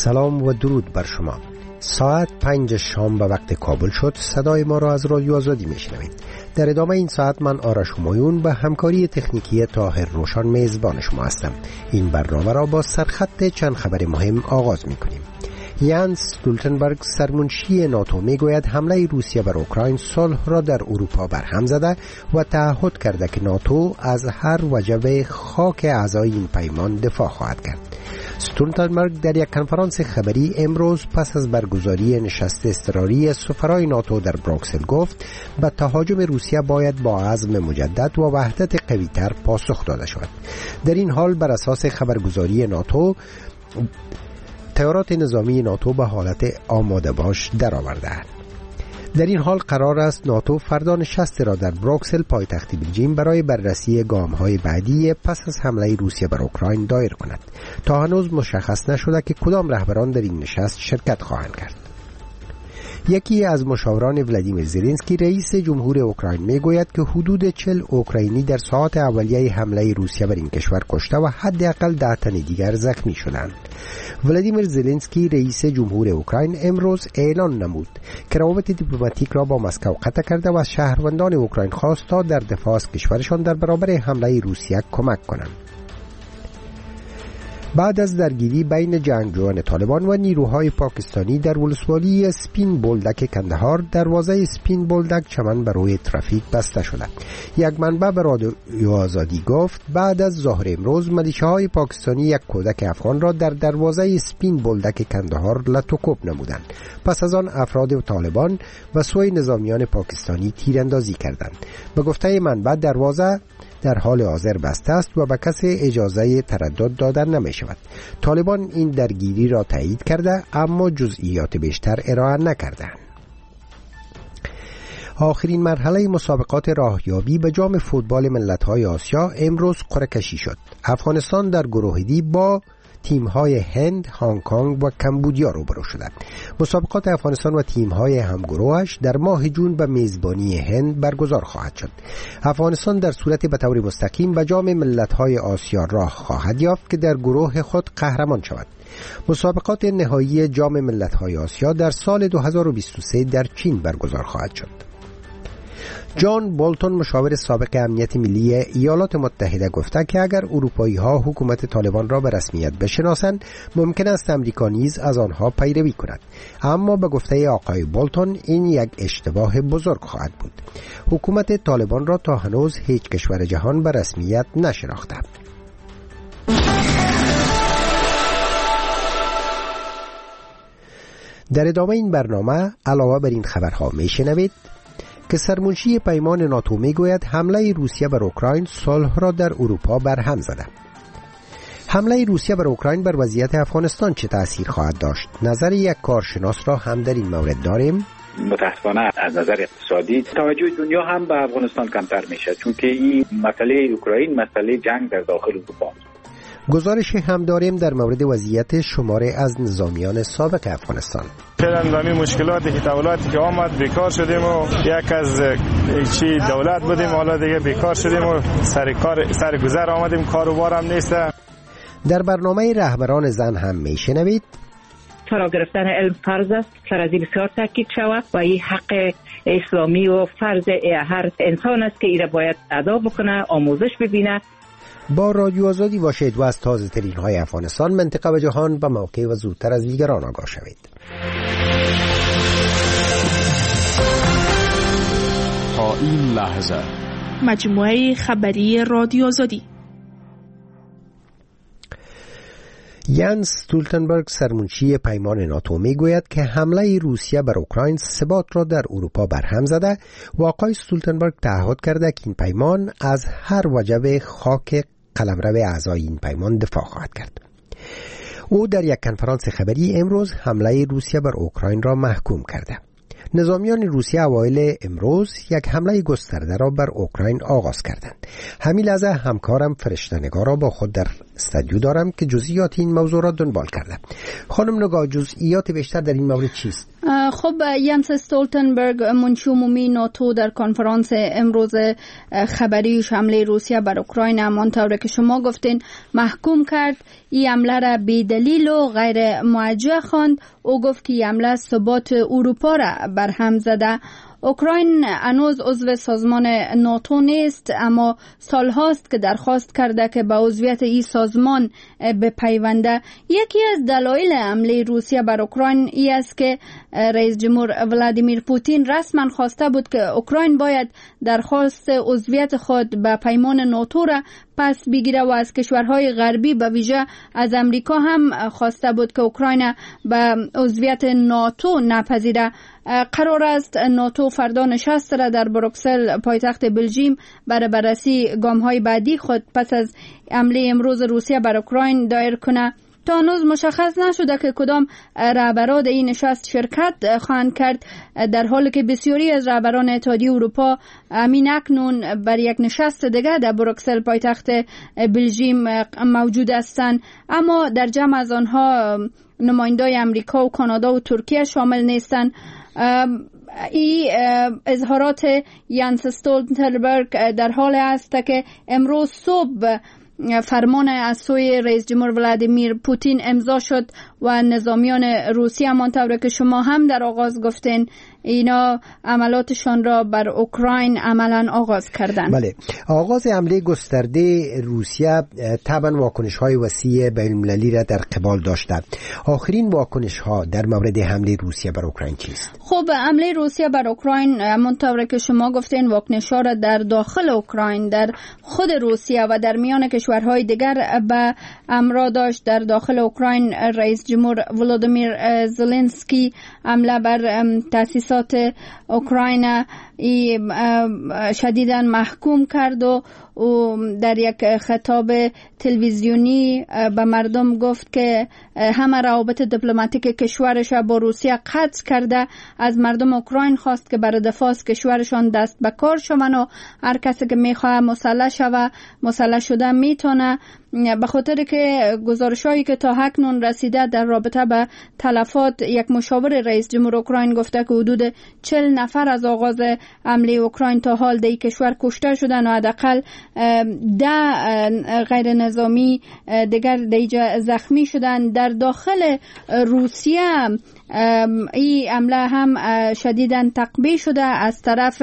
سلام و درود بر شما. ساعت 5 شام به وقت کابل شد. صدای ما را از رادیو آزادی میشنوید. در ادامه این ساعت من آرش همایون به همکاری تکنیکی طاهر روشن میزبان شما هستم. این برنامه را با سرخط چند خبر مهم آغاز میکنیم. یانس استولتنبرگ سرمنشی ناتو میگوید حمله روسیه بر اوکراین صلح را در اروپا برهم زده و تعهد کرده که ناتو از هر وجب خاک اعضای این پیمان دفاع خواهد کرد. استولتنبرگ در یک کنفرانس خبری امروز پس از برگزاری نشست اضطراری سفرای ناتو در بروکسل گفت به تهاجم روسیه باید با عزم مجدد و وحدت قوی‌تر پاسخ داده شود. در این حال بر اساس خبرگزاری ناتو تیارات نظامی ناتو به حالت آماده باش درآورده‌اند. در این حال قرار است ناتو فردا نشست را در بروکسل پایتخت بلژیم برای بررسی گام‌های بعدی پس از حمله روسیه بر اوکراین دایر کند. تا هنوز مشخص نشده که کدام رهبران در این نشست شرکت خواهند کرد. یکی از مشاوران ولادیمیر زلنسکی رئیس جمهور اوکراین میگوید که حدود 40 اوکراینی در ساعات اولیه حمله روسیه بر این کشور کشته و حداقل 10 تن دیگر زخمی شدند. ولادیمیر زلنسکی رئیس جمهور اوکراین امروز اعلان نمود که روابط دیپلماتیک را با مسکو قطع کرده و از شهروندان اوکراین خواست تا در دفاع از کشورشان در برابر حمله روسیه کمک کنند. بعد از درگیری بین جنگجویان طالبان و نیروهای پاکستانی در ولسوالی سپین بولدک کندهار، دروازه سپین بولدک چمن بر روی ترافیک بسته شده. یک منبع به رادیو آزادی گفت بعد از ظهر امروز ملیشه‌های پاکستانی یک کودک افغان را در دروازه سپین بولدک کندهار لطوکوب نمودند. پس از آن افراد طالبان و سوی نظامیان پاکستانی تیراندازی کردند. به گفته منبع دروازه در حال حاضر بسته است و به کسی اجازه تردد دادن نمی شود. طالبان این درگیری را تایید کرده اما جزئیات بیشتر ارائه نکردند. آخرین مرحله مسابقات راهیابی به جام فوتبال ملت‌های آسیا امروز قرعه کشی شد. افغانستان در گروه دی با تیم‌های هند، هنگ کنگ و کمبودیا روبرو شدند. مسابقات افغانستان و تیم‌های همگروهش در ماه جون به میزبانی هند برگزار خواهد شد. افغانستان در صورت به طور مستقیم به جام ملت‌های آسیا راه خواهد یافت که در گروه خود قهرمان شود. مسابقات نهایی جام ملت‌های آسیا در سال 2023 در چین برگزار خواهد شد. جان بولتون مشاور سابق امنیت ملی ایالات متحده گفته که اگر اروپایی‌ها حکومت طالبان را به رسمیت بشناسند ممکن است امریکا نیز از آنها پیروی کند، اما به گفته آقای بولتون این یک اشتباه بزرگ خواهد بود. حکومت طالبان را تا هنوز هیچ کشور جهان به رسمیت نشناخته. در ادامه این برنامه علاوه بر این خبرها میشنوید که سرمنشی پیمان ناتو میگوید حمله روسیه بر اوکراین صلح را در اروپا برهم زده. حمله روسیه بر اوکراین بر وضعیت افغانستان چه تأثیر خواهد داشت؟ نظر یک کارشناس را هم در این مورد داریم. متاسفانه از نظر اقتصادی توجه دنیا هم به افغانستان کمتر میشه، چون که این مسئله اوکراین مسئله جنگ در داخل اروپا. گزارش هم داریم در مورد وضعیت شماره از نظامیان سابق افغانستان. اندامی مشکلاتی که دولتی که آمد بیکار شدیم و یک از چی دولت بودیم حالا دیگه بیکار شدیم و سر گذر آمدیم، کاروبار هم نیست. در برنامه رهبران زن هم میشنوید فرا گرفتن علم فرض است، سر از این بسیار تاکید شود و این حق اسلامی و فرض هر انسان است که ایره باید ادا بکنه، آموزش ببینه. با رادیو آزادی باشید و از تازه ترین های افغانستان، منطقه و جهان به موقع و زودتر از دیگران آگاه شوید. تا این لحظه مجموعه خبری رادیو آزادی. یانس استولتنبرگ سرمنشی پیمان ناتو میگوید که حمله روسیه بر اوکراین ثبات را در اروپا برهم زده و آقای استولتنبرگ تعهد کرده که این پیمان از هر وجب خاک قلمرو اعضای این پیمان دفاع خواهد کرد. او در یک کنفرانس خبری امروز حمله روسیه بر اوکراین را محکوم کرده. نظامیان روسیه اوایل امروز یک حمله گسترده را بر اوکراین آغاز کردند. همین لحظه همکارم فرشته نگار را با خود در استودیو دارم که جزئیات این موضوع را دنبال کرده. خانم نگار، جزئیات بیشتر در این مورد چیست؟ خب ینس استولتنبرگ منشی عمومی ناتو در کنفرانس امروز خبری حمله روسیه بر اوکراین همانطور که شما گفتین محکوم کرد. این حمله را بی‌دلیل و غیر موجه خواند. او گفت که این حمله ثبات اروپا را برهم زده. اوکراین هنوز عضو سازمان ناتو نیست، اما سالهاست که درخواست کرده که به عضویت این سازمان بپیونده. یکی از دلایل حمله روسیه بر اوکراین این است که رئیس جمهور ولادیمیر پوتین رسما خواسته بود که اوکراین باید درخواست عضویت خود به پیمان ناتو را پس بگیره و از کشورهای غربی به ویژه از امریکا هم خواسته بود که اوکراین به عضویت ناتو نپذیره. قرار است ناتو فردا نشست را در بروکسل پایتخت بلژیم برای بررسی گام‌های بعدی خود پس از حمله امروز روسیه بر اوکراین دایر کنه. تا هنوز مشخص نشده که کدام رهبران این نشست شرکت خواهند کرد، در حالی که بسیاری از رهبران اتحادیه اروپا همین اکنون بر یک نشست دیگر در بروکسل پایتخت بلژیم موجود هستند، اما در جمع از آنها نمایندای امریکا و کانادا و ترکیه شامل نیستند. این اظهارات ینس استولتنبرگ در حال است که امروز صبح فرمان از سوی رئیس جمهور ولادیمیر پوتین امضا شد و نظامیان روسیه همانطور که شما هم در آغاز گفتین اینا عملاتشان را بر اوکراین عملا آغاز کردند. بله، آغاز حمله گسترده روسیه طبعا واکنش‌های وسیع بین‌المللی را در قبال داشته. آخرین واکنش‌ها در مورد حمله روسیه بر اوکراین چیست؟ خب حمله روسیه بر اوکراین همانطور که شما گفتین واکنش‌ها را در داخل اوکراین، در خود روسیه و در میان کشورهای دیگر به امر داشت. در داخل اوکراین رئیس جمهور ولودیمیر زلنسکی حمله بر تأسیسات اوکراین شدیداً محکوم کرد و در یک خطاب تلویزیونی به مردم گفت که همه روابط دیپلماتیک کشورش با روسیه قطع کرده. از مردم اوکراین خواست که برای دفاع از کشورشان دست به کار شوند و هر کسی که میخواه مسلح شوه مسلح شده میتونه، به خاطر که گزارش‌هایی که تا اکنون رسیده در رابطه به تلفات، یک مشاور رئیس جمهور اوکراین گفته که حدود 40 نفر از آغاز حمله اوکراین تا حال در کشور کشته شدن و حداقل 10 غیر نظامی دیگر دیگه زخمی شدن. در داخل روسیه این حمله هم شدیداً تقویه شده از طرف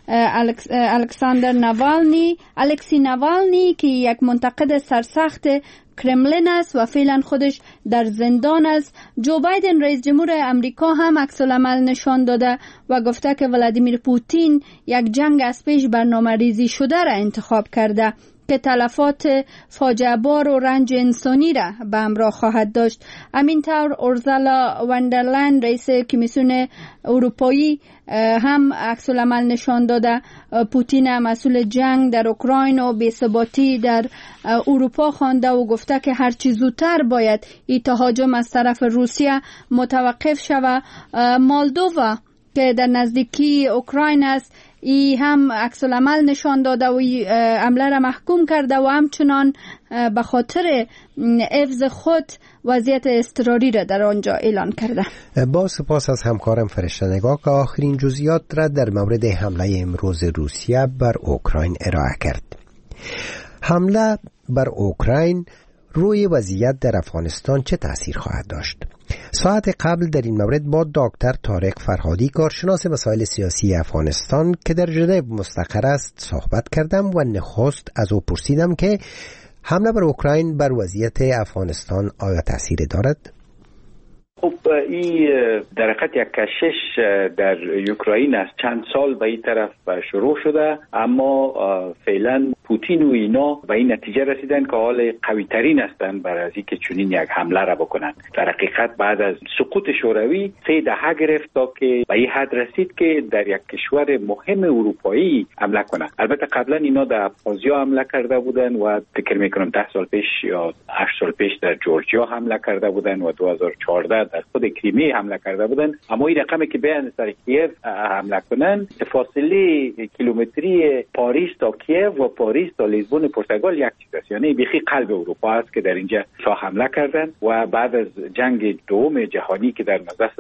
الکسی نوالنی که یک منتقد سرسخت کرملین است و فعلا خودش در زندان است. جو بایدن رئیس جمهور امریکا هم عکس العمل نشان داده و گفته که ولادیمیر پوتین یک جنگ از پیش برنامه‌ریزی شده را انتخاب کرده که تلفات فاجعه بار و رنج انسانی را به همراه خواهد داشت. همینطور اورسولا وندرلاین رئیس کمیسیون اروپایی هم عکس العمل نشان داده. پوتین مسئول جنگ در اوکراین و بی‌ثباتی در اروپا خوانده و گفته که هر چیز زودتر باید این تهاجم از طرف روسیه متوقف شود. مولدووا که در نزدیکی اوکراین است ای هم عکس العمل نشان داده و حمله را محکوم کرده و همچنان به خاطر حفظ خود وضعیت اضطراری را در آنجا اعلان کرده. با سپاس از همکارم فرشته نگاه که آخرین جزئیات را در مورد حمله امروز روسیه بر اوکراین ارائه کرد. حمله بر اوکراین روی وضعیت در افغانستان چه تأثیر خواهد داشت؟ ساعت قبل در این مورد با دکتر طارق فرهادی کارشناس مسائل سیاسی افغانستان که در ژنو مستقر است صحبت کردم و نخست از او پرسیدم که حمله بر اوکراین بر وضعیت افغانستان آیا تأثیر دارد؟ خب این در حقیقت یک کشش در اوکراین از چند سال به این طرف شروع شده، اما فعلا پوتین و اینا به این نتیجه رسیدن که حال قوی ترین هستند برای از اینکه چنین یک حمله را بکنند. در حقیقت بعد از سقوط شوروی 3 دهه گرفت تا که به این حد رسید که در یک کشور مهم اروپایی حمله کنند. البته قبلا اینا در ابخازیا حمله کرده بودند و فکر میکنم 10 سال پیش یا 8 سال پیش در جورجیا حمله کرده بودند و 2014 در خود کریمی حمله کرده بودند. اما این رقمی که بیان سر کیف حمله کنند، فاصله کیلومتری پاریس تا کیف و پاریس پاریس تا لیزبون پرتغال یک چیز است، یعنی بیخی قلب اروپا است که در اینجا شاه حمله کردند و بعد از جنگ دوم جهانی که در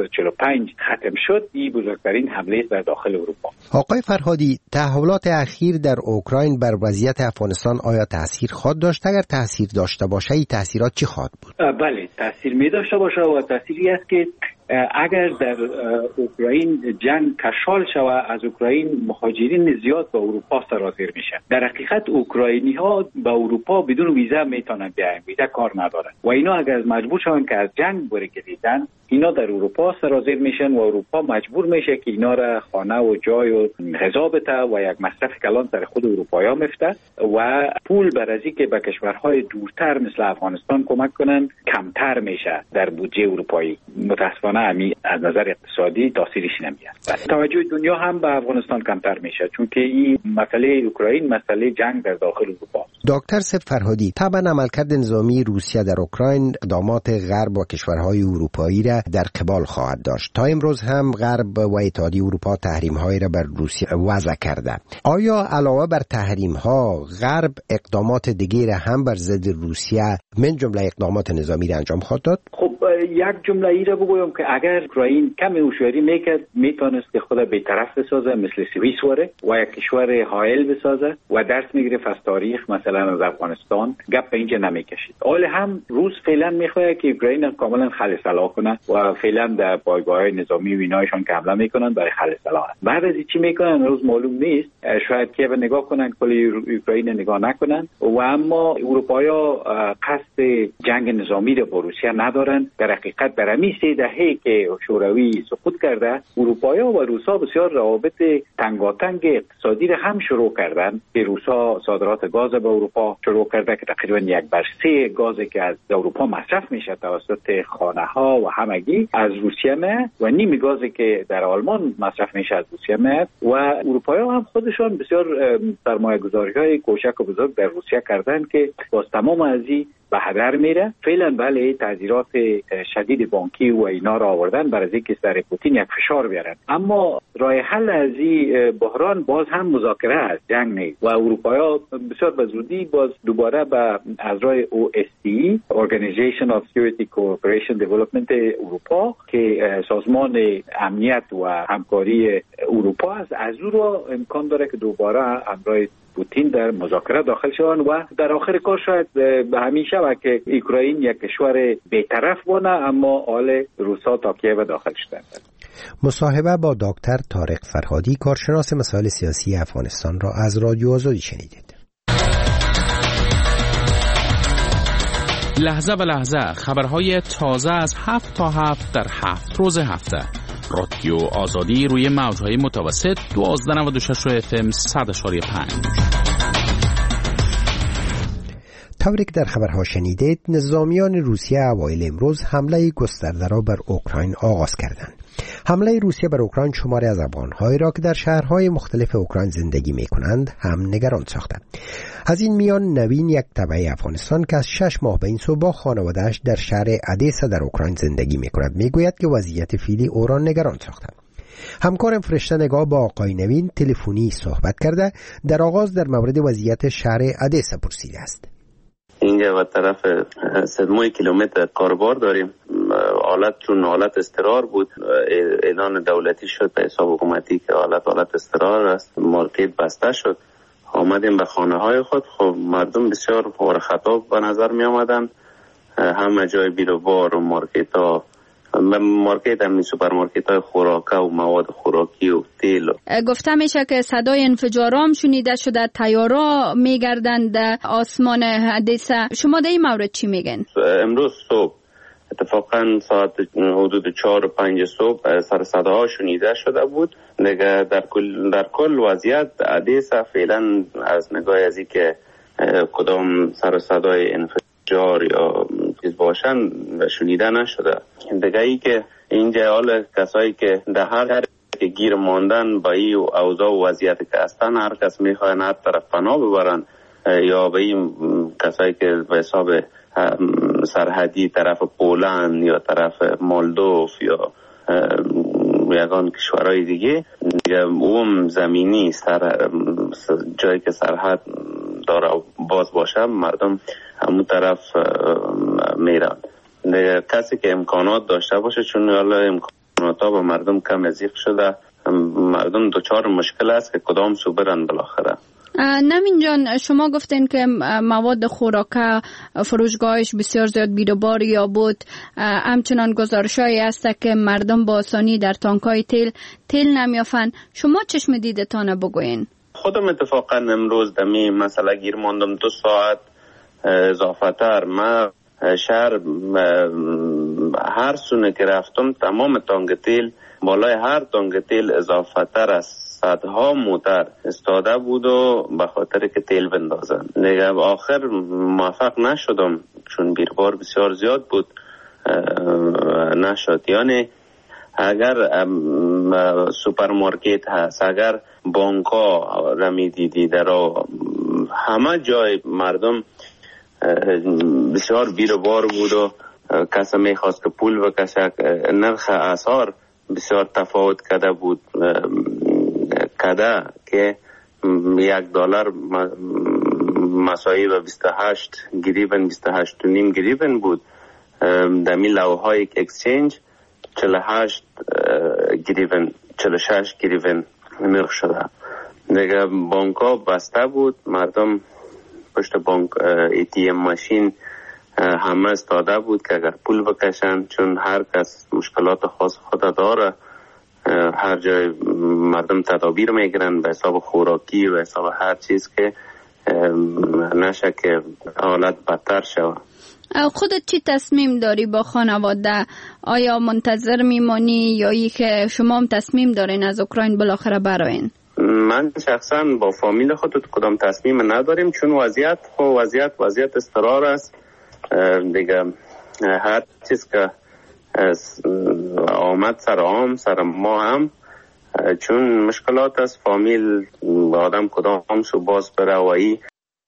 1945 ختم شد، این بزرگترین حمله در داخل اروپا. آقای فرهادی، تحولات اخیر در اوکراین بر وضعیت افغانستان آیا تاثیر خواهد داشت؟ اگر تاثیر داشته باشه، این تاثیرات چی خواهد بود؟ بله، تاثیر می داشته باشه و تاثیری است که اگر در اوکراین جنگ کشال شود، از اوکراین مهاجرین زیاد به اروپا سرازیر میشن. در حقیقت اوکراینی ها به اروپا بدون ویزا میتونن بیاین، ویزا کار ندارن و اینا اگر مجبور شون که از جنگ برگردن، اینا در اروپا سرازیر میشن و اروپا مجبور میشه که اینا را خانه و جای و غذا بده و یک مصرف کلان سر خود اروپایا میفته و پول برای که به کشورهای دورتر مثل افغانستان کمک کنن کمتر میشه در بودجه اروپایی. متاسفانه از نظر اقتصادی تاثیرش نمیاد. توجه دنیا هم به افغانستان کمتر میشه، چون که این مسئله اوکراین مسئله جنگ در داخل اروپا. دکتر سید فرهادی، طبعا عملکرد نظامی روسیه در اوکراین اقدامات غرب و کشورهای اروپایی را در قبال خواهد داشت. تا امروز هم غرب و اتحادیه اروپا تحریم‌هایی را بر روسیه وضع کرده. آیا علاوه بر تحریم‌ها غرب اقدامات دیگری را هم بر ضد روسیه من جمله اقدامات نظامی را انجام خواهد داد؟ خب یک جمله ای را بگویم که اگر اوکراین کم هوشیاری میکرد، میتونست که خود بی‌طرف بسازه مثل سوئیس و یک کشور حائل بسازه و درس میگرفت از تاریخ، مثلا از افغانستان. گپ اینجا نمیکشید. حال هم روس فعلا میخواد که اوکراین کاملا خل سلاح کنه و فعلا در پایگاه‌های نظامی و اینایشان که حمله میکنن برای خل سلاح. بعد از چی میکنن روز معلوم نیست. شاید که نگاه کنن کلی اوکراین نگاه نکنن و اما اروپایا قصد جنگ نظامی رو با روسیه ندارن. در حقیقت در همین 3 دهه که شوروی سقوط کرده، اروپایا و روسا بسیار روابط تنگاتنگ اقتصادی را هم شروع کردن که روسا صادرات گاز به اروپا شروع کرده که تقریبا 1/3 گازی که از اروپا مصرف میشه توسط خانه ها و همگی از روسیه میاد و نیم گازی که در آلمان مصرف میشه از روسیه میاد و اروپایا هم خودشان بسیار سرمایه‌گذاری‌های کوچک و بزرگ در روسیه کردن که باز تمام از این به هدر میره. فعلا بله تعذیرات شدید بانکی و اینا را آوردن برای اینکه سر پوتین یک فشار بیارن، اما راه حل از این بحران باز هم مذاکره است، جنگ نیست و اروپایا بسیار به زودی باز دوباره به اعضای OSCE Organization of Security Cooperation Development اروپا که سازمان امنیت و همکاری اروپا است، از او را امکان داره که دوباره همراه پوتین در مذاکره داخل شوند و در آخر کار شاید به همین شود که اوکراین یک کشور بی‌طرف بونه اما آل روسا تاکیه به داخل شدند. مصاحبه با دکتر طارق فرهادی، کارشناس مسائل سیاسی افغانستان را از رادیو آزادی شنیدید. لحظه به لحظه خبرهای تازه از 7 تا 7 در 7 روز هفته. رادیو آزادی روی موجهای متوسط 1296 FM 100.5. طوری که در خبرها شنیدید، نظامیان روسیه اوایل امروز حمله گسترده را بر اوکراین آغاز کردند. حمله روسیه بر اوکراین شماری از افغان‌هایی را که در شهرهای مختلف اوکراین زندگی می‌کنند هم نگران ساخته. از این میان نوین، یک تبع افغانستان که از 6 ماه به این سو با خانواده‌اش در شهر ادیسا در اوکراین زندگی می‌کند، میگوید که وضعیت فعلی او را نگران ساخته. همکارم فرشته نگاه با آقای نوین تلفنی صحبت کرده در آغاز در مورد وضعیت شهر ادیسا پرسیده است. اینجا و طرف 3 کیلومتر کاربار داریم. حالت اضطرار بود، اعلان دولتی شد به حساب حکومتی که حالت اضطرار است. مارکت بسته شد. آمدیم به خانه های خود. خب مردم بسیار پر خطاب به نظر می آمدن. همه جای بیروبار و مارکت ها، مارکت هم سوپرمارکت های خوراکه و مواد خوراکی و تیل. گفته میشه که صدای انفجارام شنیده شده، طیارا میگردند در آسمان ادیسا. شما در این مورد چی میگن؟ امروز صبح اتفاقا ساعت حدود 4 و 5 صبح سر صداها شنیده شده بود. دیگه در کل وضعیت ادیسا فعلا از نگاه ازی که کدام سر صدای انفجار یا چیز باشن شنیده نشده. دیگه ای که اینجا حال کسایی که در هر که گیر ماندن با این اوضاع و وضعیت که هستن، هر کس میخواین هر طرف پناه ببرن یا به این کسایی که به حساب سرحدی طرف پولند یا طرف مولدوف یا یگان کشورهای دیگه، اوم زمینی جایی که سرحد داره باز باشه مردم همون طرف میرن. کسی که امکانات داشته باشه، چون حالا امکانات ها به مردم کم ازیق شده، مردم دچار مشکل است که کدام سو برن بالاخره. نمین جان، شما گفتین که مواد خوراکه فروشگاهش بسیار زیاد بیروبار یا بود. همچنان گزارشایی هست که مردم با آسانی در تانکای تیل نمیافن. شما چشم دیدتان بگوین؟ خودم اتفاقا امروز دمی مسئله گیر ماندم 2 ساعت اضافه تر. من شهر هر سونه که رفتم تمام تانک تیل، بالای هر تانک تیل اضافه تر است صدها موتر استاده بود و به خاطر که تیل بندازن. دیگه آخر موفق نشدم چون بیربار بسیار زیاد بود، نشد. یعنی اگر سوپرمارکت هست، اگر بانک ها را می دیدی، در همه جای مردم بسیار بیربار بود و کسی می خواست که پول بکشه. نرخ اسعار بسیار تفاوت کرده بود، که $1 مساوی به 28 گریون، 28.5 گریون بود. دمی لوهای اکسچنج 48 گریون، 46 گریون نرخ شده. دیگه بانک ها بسته بود، مردم پشت بانک ATM ماشین همه استاده بود که اگر پول بکشن، چون هر کس مشکلات خاص خود داره. هر جای مردم تدابیر میگیرن به حساب خوراکی و حساب هر چیز که نشه که حالت بدتر شود. خودت چی تصمیم داری با خانواده؟ آیا منتظر میمانی یا ای که شما هم تصمیم دارین از اوکراین بالاخره براین؟ من شخصا با فامیل خود کدام تصمیم نداریم، چون وضعیت اضطرار است دیگه. هر چیز که آمد سر ما هم، چون مشکلات از فامیل آدم کدام سو باز بره و ای.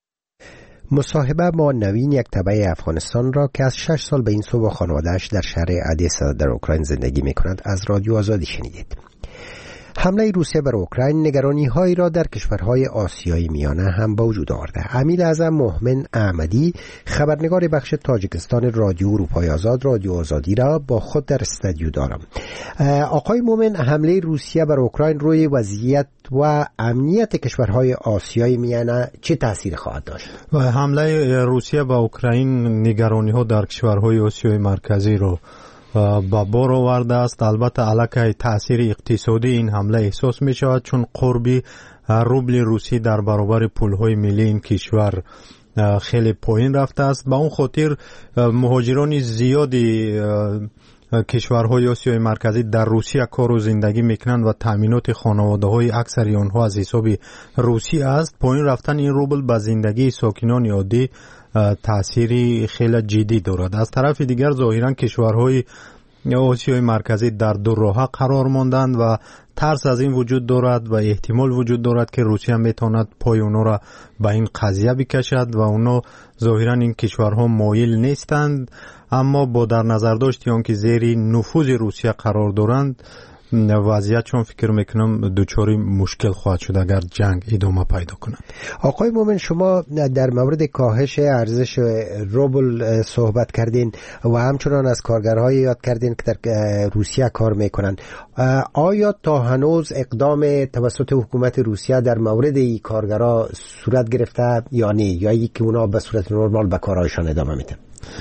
مصاحبه با نوین، یک تبع افغانستان را که از 6 سال به این سو با خانواده‌اش در شهر ادیسا در اوکراین زندگی می‌کند از رادیو آزادی شنیدید. حمله روسیه بر اوکراین نگرانی‌هایی را در کشورهای آسیای میانه هم به وجود آورده. امیر اعظم مومن احمدی، خبرنگار بخش تاجیکستان رادیو اروپای آزاد رادیو آزادی را با خود در استودیو دارم. آقای مومن، حمله روسیه بر اوکراین روی وضعیت و امنیت کشورهای آسیای میانه چه تأثیر خواهد داشت؟ حمله روسیه به اوکراین نگرانی‌ها در کشورهای آسیای مرکزی رو با بار آورده است. البته علاقه تأثیر اقتصادی این حمله احساس می شود، چون قربی روبل روسی در برابر پولهای ملی این کشور خیلی پایین رفته است. با اون خاطر مهاجران زیادی کشورهای آسیای مرکزی در روسیه کار و زندگی میکنند و تامینات خانواده‌های اکثر آنها از حساب روسی است. پایین رفتن این روبل به زندگی ساکنان عادی تأثیری خیلی جدی دارد. از طرف دیگر ظاهرا کشورهای آسیای مرکزی در دو راه قرار ماندند و ترس از این وجود دارد و احتمال وجود دارد که روسیه میتواند پای اونا را به این قضیه بکشد و اونا ظاهرا این کشورها مایل نیستند، اما با در نظر داشتی آنکه زیر نفوذ روسیه قرار دارند وضعیت چون فکر میکنم دوچاری مشکل خواهد شد اگر جنگ ادامه پیدا کنه. آقای مومن، شما در مورد کاهش ارزش روبل صحبت کردین و همچنان از کارگرهای یاد کردین که در روسیه کار میکنن. آیا تا هنوز اقدام توسط حکومت روسیه در مورد این کارگرها صورت گرفته یا نه، یا ای که اونا به صورت نرمال به کارهایشان ادامه میدن؟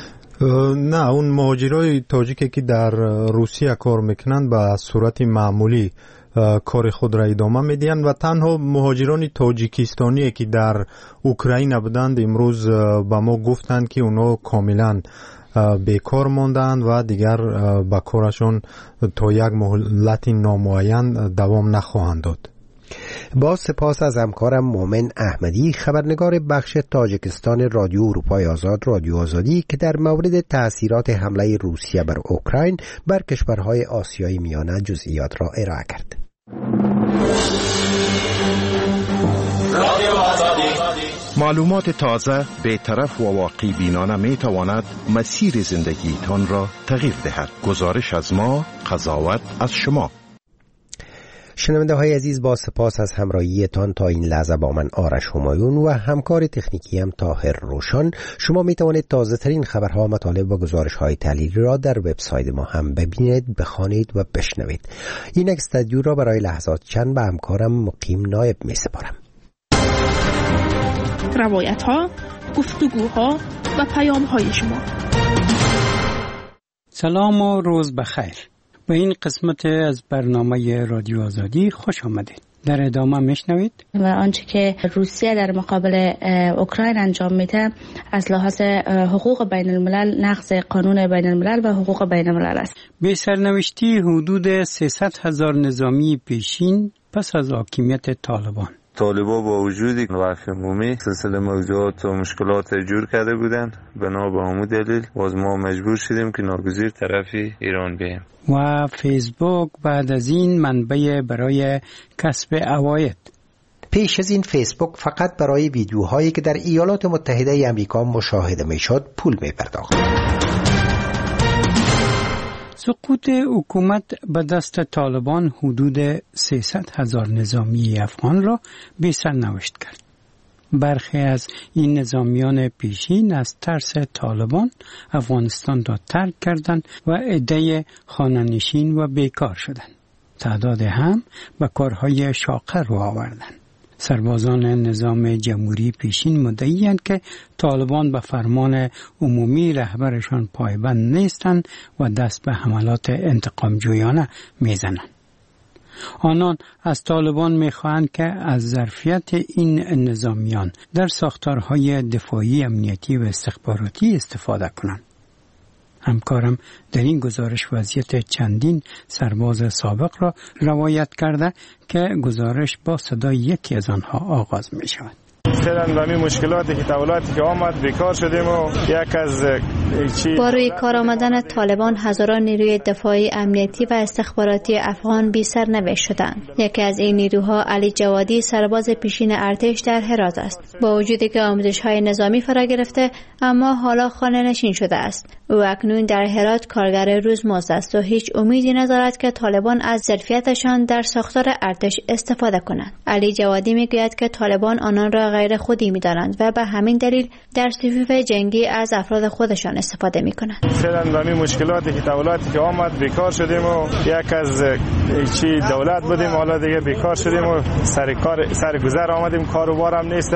نه، اون مهاجرای تاجیکی که در روسیه کار میکنند به صورت معمولی کار خود را ادامه میدن و تنها مهاجران تاجیکستانی که در اوکراین بودند امروز به ما گفتند که اونا کاملا بیکار ماندند و دیگر به کارشون تا یک مهلت نامعین دوام نخواهند داد. با سپاس از همکارم مومن احمدی، خبرنگار بخش تاجیکستان رادیو اروپای آزاد رادیو آزادی، که در مورد تأثیرات حمله روسیه بر اوکراین بر کشورهای آسیای میانه جزئیات را ارائه کرد. معلومات تازه، بی‌طرف و واقع بینانه می تواند مسیر زندگیتان را تغییر دهد. گزارش از ما، قضاوت از شما. شنونده های عزیز، با سپاس از همراهیتان تا این لحظه با من آرش همایون و همکار تکنیکی هم طاهر روشن. شما می توانید تازه ترین خبرها، مطالب و گزارش های تحلیلی را در وبسایت ما هم ببینید، بخوانید و بشنوید. این استودیو را برای لحظات چند به همکارم مقیم نایب می سپارم. روایت ها، گفتگوها و پیام های شما. سلام و روز بخیر. به این قسمت از برنامه رادیو آزادی خوش آمدید. در ادامه میشنوید و آنچه که روسیه در مقابل اوکراین انجام میده از لحاظ حقوق بین الملل نقض قانون بین الملل و حقوق بین الملل است. به سرنوشتی حدود 300,000 نظامی پیشین پس از حاکمیت طالبان. طالبان با وجودی وقف عمومی سلسله موضوعات و مشکلات جور کرده بودند، بنا به همون دلیل باز ما مجبور شدیم که ناگزیر طرفی ایران بیاییم. و فیسبوک بعد از این منبع برای کسب عواید. پیش از این فیسبوک فقط برای ویدیوهایی که در ایالات متحده آمریکا مشاهده میشد پول میپرداخت. سقوط حکومت به دست طالبان حدود 300,000 نظامی افغان را به سرنوشت کرد. برخی از این نظامیان پیشین از ترس طالبان افغانستان را ترک کردند و عده خانه‌نشین و بیکار شدند. تعداد هم به کارهای شاقه رو آوردند. سربازان نظام جمهوری پیشین مدعی‌اند که طالبان به فرمان عمومی رهبرشان پایبند نیستند و دست به حملات انتقامجویانه میزنند. آنان از طالبان میخواهند که از ظرفیت این نظامیان در ساختارهای دفاعی، امنیتی و استخباراتی استفاده کنند. همکارم در این گزارش وضعیت چندین سرباز سابق را روایت کرده که گزارش با صدای یکی از آنها آغاز می شود. با این مشکلاتی که دولتی که آمد بیکار شدیم و یک از با روی کار آمدن طالبان هزاران نیروی دفاعی، امنیتی و استخباراتی افغان بی سرنوشت شدند. یکی از این نیروها علی جوادی، سرباز پیشین ارتش در هرات است. با وجودی که آموزش‌های نظامی فرا گرفته اما حالا خانه‌نشین شده است. او اکنون در هرات کارگر روزمزد است و هیچ امیدی ندارد که طالبان از ظرفیتشان در ساختار ارتش استفاده کنند. علی جوادی میگوید که طالبان آنان را غیر خودی می‌دانند و به همین دلیل در صفوف جنگی از افراد خودشان استفاده می‌کنند. فعلا با این مشکلاتی که دولتی که آمد بیکار شدیم و یک از چی دولت بودیم، حالا دیگه بیکار شدیم و سر گذر آمدیم، کاروبار هم نیست.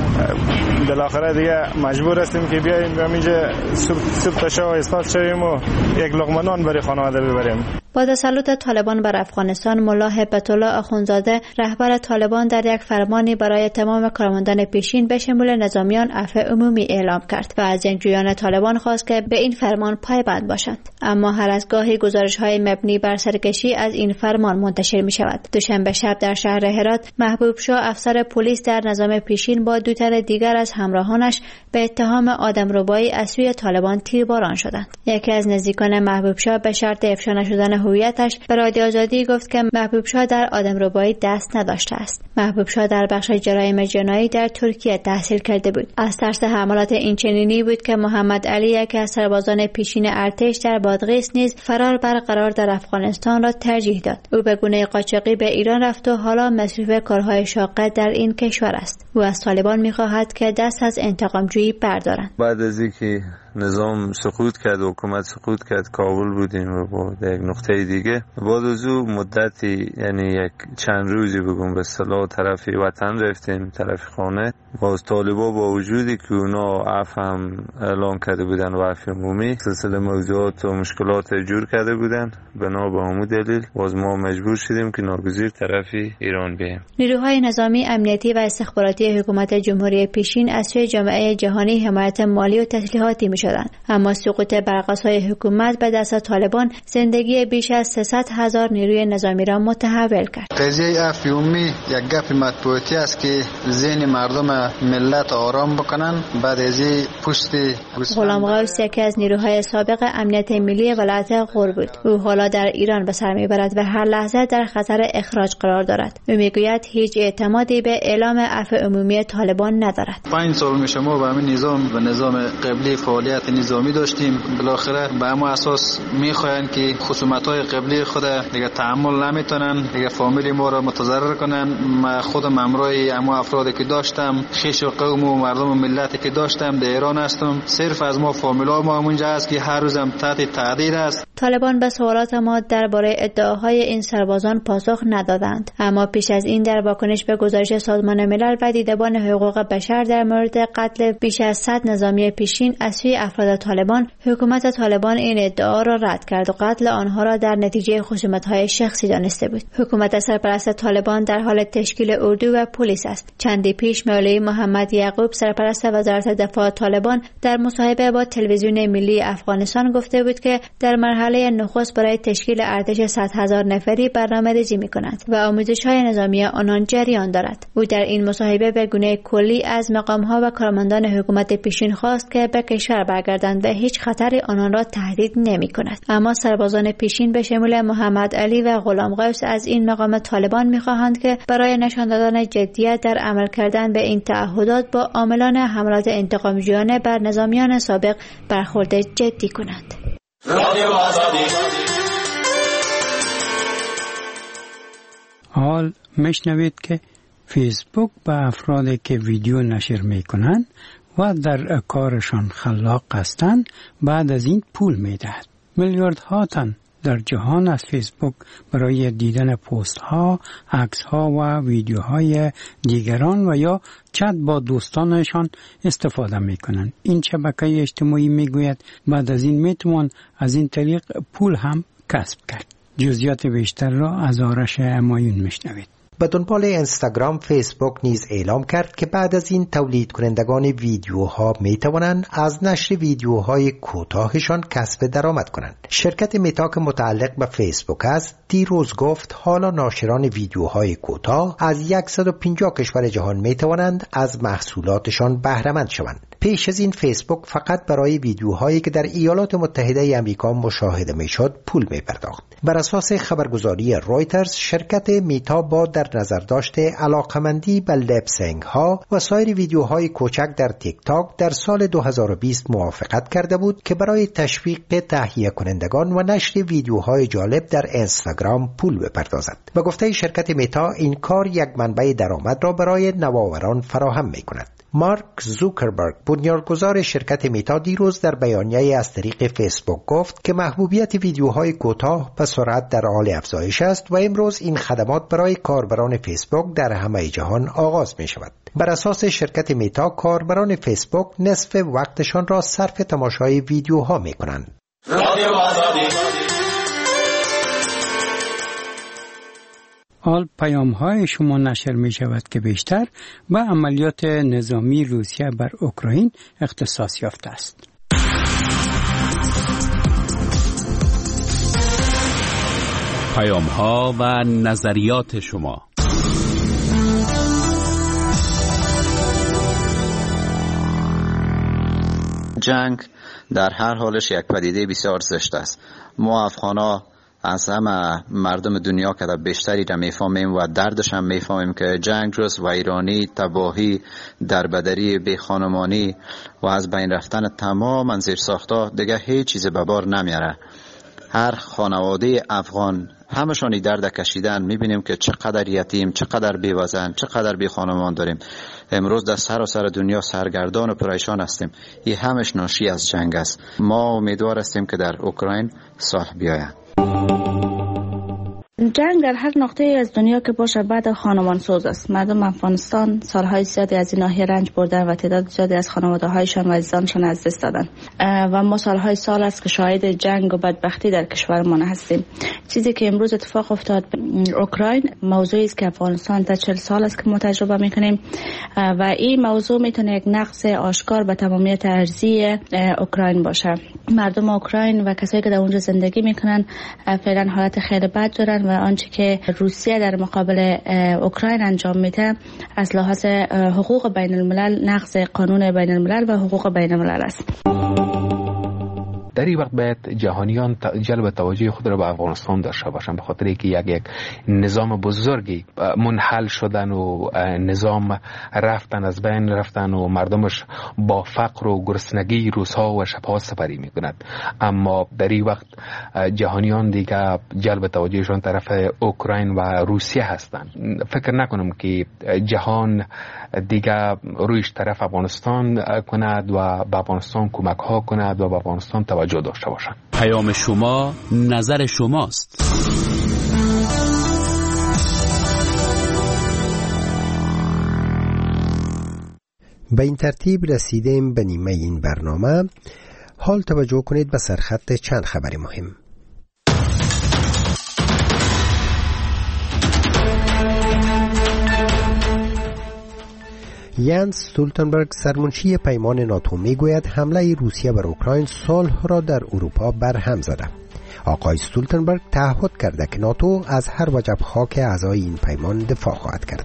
بالاخره دیگه مجبور هستیم که بیاییم همینجا صبح تا شب استاد شویم و یک لقمه نان برای خانواده ببریم. با تسلط طالبان بر افغانستان، ملا هیبت الله آخوندزاده رهبر طالبان در یک فرمانی برای تمام کارمندان پیشین به شمول نظامیان عفو عمومی اعلام کرد و از جنگجویان طالبان خواست که به این فرمان پایبند باشند. اما هر از گاهی گزارش‌های مبنی بر سرکشی از این فرمان منتشر می‌شود. دوشنبه شب در شهر هرات، محبوب شاه افسر پلیس در نظام پیشین با دو تن دیگر از همراهانش به اتهام آدمربایی از سوی طالبان تیرباران شدند. یکی از نزدیکان محبوب شاه به شرط افشا نشدن هویتش به رادیو آزادی گفت که محبوب شاه در آدمربایی دست نداشته است. محبوب شاه در بخش جرایم جنایی در ترکیه تحصیل کرده بود. از ترس حملات اینچنینی بود که محمد علی، یکی از سربازان پیشین ارتش در بادغیس، نیز فرار برقرار در افغانستان را ترجیح داد. او به گونه قاچاقی به ایران رفت و حالا مصروف کارهای شاقه در این کشور است. او از طالبان می‌خواهد که دست از انتقامجویی بردارند. بعد از اینکه نظام سقوط کرد، حکومت سقوط کرد، کابل بودیم و با یک نقطه دیگه بعد از او مدتی، یعنی یک چند روزی بگم به اصطلاح طرف وطن رفتیم، طرف خانه. باز طالبا با وجودی که اونا عفو هم اعلام کرده بودن و عفو عمومی، سلسله موضوعات و مشکلات جور کرده بودن، بنا به همون دلیل باز ما مجبور شدیم که ناگزیر طرفی ایران بیاییم. نیروهای نظامی، امنیتی و استخباراتی حکومت جمهوری پیشین از سوی جامعه جهانی حمایت مالی و تسلیحاتی می‌شدند. اما سقوط برق‌های حکومت به دست طالبان زندگی بیش از 300,000 نیروی نظامی را متحول کرد. قضیه عفو عمومی یک گپ مطبوعاتی است که ذهن مردم ملت آرام بکنن. بعد از پشت غلام غوث، یکی از نیروهای سابق امنیت ملی ولایت غور بود. او حالا در ایران به سر میبرد و هر لحظه در خطر اخراج قرار دارد. او میگوید هیچ اعتمادی به اعلام عفو عمومی طالبان ندارد. 5 سال میشه ما با همین نظام و نظام قبلی فعالیت فعالیت نظامی داشتیم. بالاخره به همون اساس میخواین که خصومت‌های قبلی خود دیگه تحمل نمیتونن، دیگه فامیلی ما را متضرر کنن. من خودم همراه اما افرادی که داشتم، خیش و قوم و مردم و ملتی که داشتم در ایران هستم. صرف از ما فامیلای ما اونجا است که هر روزم تحت تهدید است. طالبان به سوالات ما درباره ادعاهای این سربازان پاسخ ندادند، اما پیش از این در واکنش به گزارش سازمان ملل و دیدبان حقوق بشر در مورد قتل بیش از 100 نظامی پیشین از سوی افراد طالبان، حکومت طالبان این ادعا را رد کرد و قتل آنها را در نتیجه خصومت‌های شخصی دانسته بود. حکومت سرپرست طالبان در حال تشکیل اردو و پلیس است. چندی پیش مولوی محمد یعقوب سرپرست وزارت دفاع طالبان در مصاحبه با تلویزیون ملی افغانستان گفته بود که در مرحله نخست برای تشکیل ارتش 100,000 نفری برنامه‌ریزی می‌کنند و آموزش‌های نظامی آنان جریان دارد. او در این مصاحبه به گونه کلی از مقام‌ها و کارمندان حکومت پیشین خواست که به کشور برگردند و هیچ خطری آنان را تهدید نمی‌کند. اما سربازان پیشین به شمول محمد علی و غلام قوس از این مقام طالبان می‌خواهند که برای نشان دادن جدیت در عمل کردن به این تعهدات با عاملان حملات انتقام‌جویانه بر نظامیان سابق برخورد جدی کنند. حال میشنوید که فیسبوک به افرادی که ویدیو نشر میکنند و در کارشان خلاق هستند بعد از این پول میدهد. میلیاردها تن در جهان از فیسبوک برای دیدن پست ها، عکس ها و ویدیوهای دیگران و یا چت با دوستانشان استفاده میکنند. این شبکه اجتماعی میگوید بعد از این میتوان از این طریق پول هم کسب کرد. جزئیات بیشتر را از آرش امایون میشنوید. به دنبال اینستاگرام، فیسبوک نیز اعلام کرد که بعد از این تولید کنندگان ویدیوها می توانند از نشر ویدیوهای کوتاهشان کسب درآمد کنند. شرکت متا که متعلق به فیسبوک است دیروز گفت حالا ناشران ویدیوهای کوتاه از 150 کشور جهان می توانند از محصولاتشان بهره مند شوند. پیش از این فیسبوک فقط برای ویدیوهایی که در ایالات متحده آمریکا مشاهده میشد پول می پرداخت. بر اساس خبرگزاری رویترز، شرکت میتا با در نظر داشته علاقمندی به لپسینگ ها و سایر ویدیوهای کوچک در تیک تاک در سال 2020 موافقت کرده بود که برای تشویق تهیه کنندگان و نشر ویدیوهای جالب در اینستاگرام پول بپردازد. به گفته شرکت میتا این کار یک منبع درآمد را برای نوآوران فراهم می کند. مارک زوکربرگ بنیانگذار شرکت میتا دیروز در بیانیه‌ای از طریق فیسبوک گفت که محبوبیت ویدیوهای کوتاه به سرعت در حال افزایش است و امروز این خدمات برای کاربران فیسبوک در همه جهان آغاز می شود. بر اساس شرکت میتا کاربران فیسبوک نصف وقتشان را صرف تماشای ویدیوها می کنند. حال پیام‌های شما نشر می شود که بیشتر به عملیات نظامی روسیه بر اوکراین اختصاص یافته است. پیام‌ها و نظریات شما. جنگ در هر حالش یک پدیده بسیار زشت است. ما افغان‌ها از همه مردم دنیا که بیشتری را میفهمیم و دردش هم میفهمیم که جنگ روز ویرانی، تباهی، دربدری، بیخانمانی و از بین رفتن تمام زیر ساختها دیگه هیچ چیز به بار نمیاره. هر خانواده افغان همشانی درد کشیدن. میبینیم که چقدر یتیم، چقدر بیوزن، چقدر بی خانمان داریم. امروز در سراسر دنیا سرگردان و پریشان هستیم. این همش ناشی از جنگ است. ما امیدوار هستیم که در اوکراین صلح بیاید. جنگ در هر نقطه از دنیا که باشه بعد خانمان سوز است. مردم افغانستان سالهای زیادی از این ناحیه رنج بردن و تعداد زیادی از خانواده هایشان و عزیزانشان از دست دادن و ما سال است که شاهد جنگ و بدبختی در کشورمان هستیم. چیزی که امروز اتفاق افتاد اوکراین موضوعی است که افغانستان تا 40 سال است که ما تجربه میکنیم و این موضوع میتونه یک نقص آشکار به تمامیت ارضی اوکراین باشه. مردم اوکراین و کسایی که در اونجا زندگی میکنن فعلا حالت خیلی بد دارن و آنچه که روسیه در مقابل اوکراین انجام میده از لحاظ حقوق بین الملل نقض قانون بین الملل و حقوق بین الملل است. در این وقت باید جهانیان جلب توجه خود را به افغانستان داشته باشند، به خاطر اینکه یک نظام بزرگی منحل شدن و نظام رفتن از بین رفتن و مردمش با فقر و گرسنگی روزها و شبها سپری میکند. اما در این وقت جهانیان دیگه جلب توجهشان طرف اوکراین و روسیه هستند. فکر نکنم که جهان دیگه رویش طرف افغانستان کند و به افغانستان کمک ها کند و به افغانستان توجه داشته باشند. پیام شما، نظر شماست. به این ترتیب رسیدیم به نیمه این برنامه. حال توجه کنید به سرخط چند خبر مهم. یانس استولتنبرگ سرمنشی پیمان ناتو میگوید حمله روسیه بر اوکراین صلح را در اروپا برهم زده. آقای استولتنبرگ تعهد کرده که ناتو از هر وجب خاک اعضای این پیمان دفاع خواهد کرد.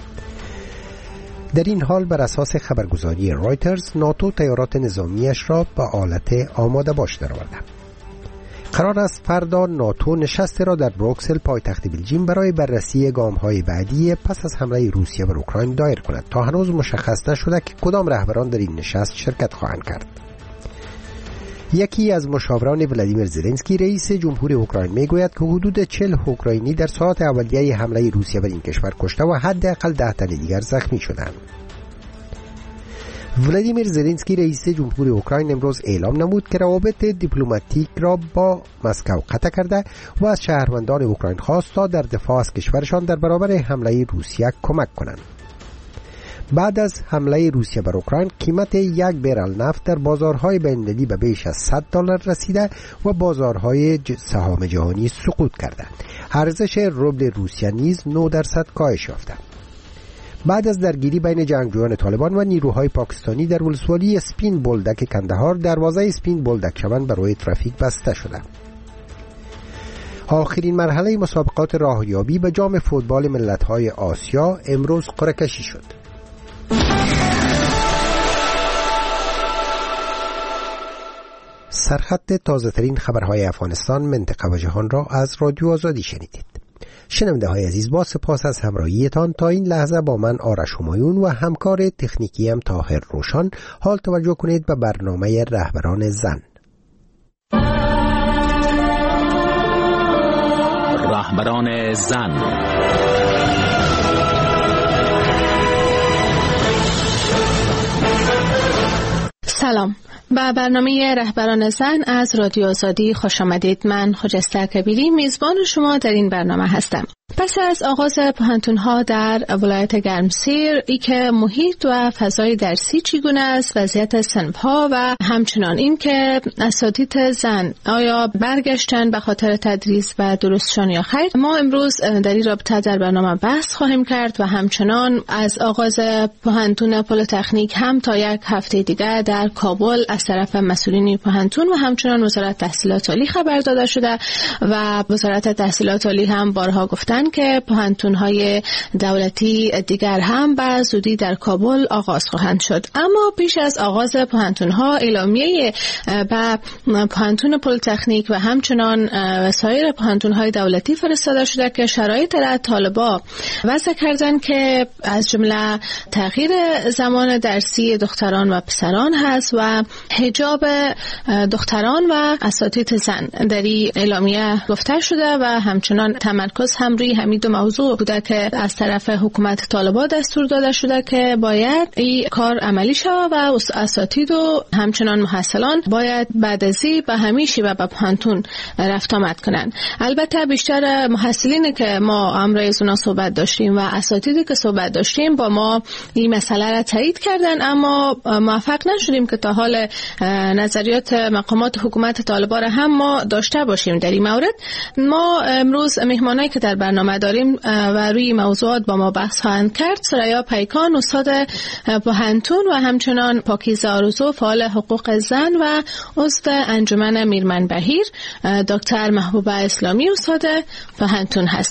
در این حال بر اساس خبرگزاری رایترز ناتو تیارات نظامیش را به حالت آماده باش درآورده. قرار است فردا ناتو نشستی را در بروکسل پایتخت بلژیم برای بررسی گام‌های بعدی پس از حمله روسیه بر اوکراین دایر کند. تا هنوز مشخص نشده که کدام رهبران در این نشست شرکت خواهند کرد. یکی از مشاوران ولادیمیر زلنسکی رئیس جمهوری اوکراین میگوید که حدود 40 اوکراینی در ساعات اولیه حمله روسیه بر این کشور کشته و حداقل 10 تن دیگر زخمی شدند. ولادیمیر زلنسکی رئیس جمهوری اوکراین امروز اعلام نمود که روابط دیپلماتیک را با مسکو قطع کرده و از شهروندان اوکراین خواست تا در دفاع از کشورشان در برابر حمله روسیه کمک کنند. بعد از حمله روسیه بر اوکراین قیمت یک برل نفت در بازارهای بین‌المللی به بیش از $100 رسیده و بازارهای سهام جهانی سقوط کرده. ارزش روبل روسیه نیز 9% کاهش یافته. بعد از درگیری بین جنگجویان طالبان و نیروهای پاکستانی در ولسوالی سپین بولدک کندهار، دروازه سپین بولدک شوند برای ترافیک بسته شده. آخرین مرحله مسابقات راهیابی به جام فوتبال ملت‌های آسیا امروز قرعه کشی شد. سرخط تازه‌ترین خبرهای افغانستان، منطقه و جهان را از رادیو آزادی شنیدید. شنونده های عزیز، با سپاس از همراهیتان تا این لحظه با من آرش همایون و همکار تکنیکیم طاهر روشن. حال توجه کنید به برنامه رهبران زن. رهبران زن. سلام، به برنامه رهبران زن از رادیو آزادی خوش آمدید. من خجسته کبیری میزبان شما در این برنامه هستم. پس از آغاز پوهنتون‌ها در ولایت گرمسیر، ای که محیط و فضای درسی چگونه است، وضعیت صنف‌ها و همچنان این که اساتید زن آیا برگشتن به خاطر تدریس و دروسشان یا خیر، ما امروز در این رابطه در برنامه بحث خواهیم کرد و همچنان از آغاز پوهنتون پلی‌تکنیک هم تا یک هفته دیگر در کابل از طرف مسئولین پوهنتون و همچنان وزارت تحصیلات عالی خبر داده شده و وزارت تحصیلات عالی هم بارها گفتن که پوهنتون‌های دولتی دیگر هم به زودی در کابل آغاز خواهند شد. اما پیش از آغاز پوهنتون‌ها اعلامیه به پوهنتون پلی‌تکنیک و همچنان سایر پوهنتون‌های دولتی فرستاده شده که شرایط را طالبا وضع کردن که از جمله تغییر زمان درسی دختران و پسران هست و حجاب دختران و اساتید زن در این اعلامیه گفته شده و همچنان تمرکز هم روی همین دو موضوع بوده که از طرف حکومت طالبان دستور داده شده که باید این کار عملی شود و اساتید و همچنان محصلان باید بعد از این به همیشه و به پوهنتون رفت آمد کنند. البته بیشتر محصلینی که ما امروز اونا صحبت داشتیم و اساتیدی که صحبت داشتیم با ما این مسئله را تایید کردن، اما موفق نشدیم که تا حال نظریات مقامات حکومت طالبان را هم ما داشته باشیم. در این مورد ما امروز مهمانی که در برنامه داریم و روی موضوعات با ما بحث خواهند کرد ثریا پیکان، استاد پوهنتون و همچنان پاکیزه آرزو، فعال حقوق زن و عضو انجمن میرمن بهیر، دکتر محبوبه اسلامی، استاد پوهنتون هستند.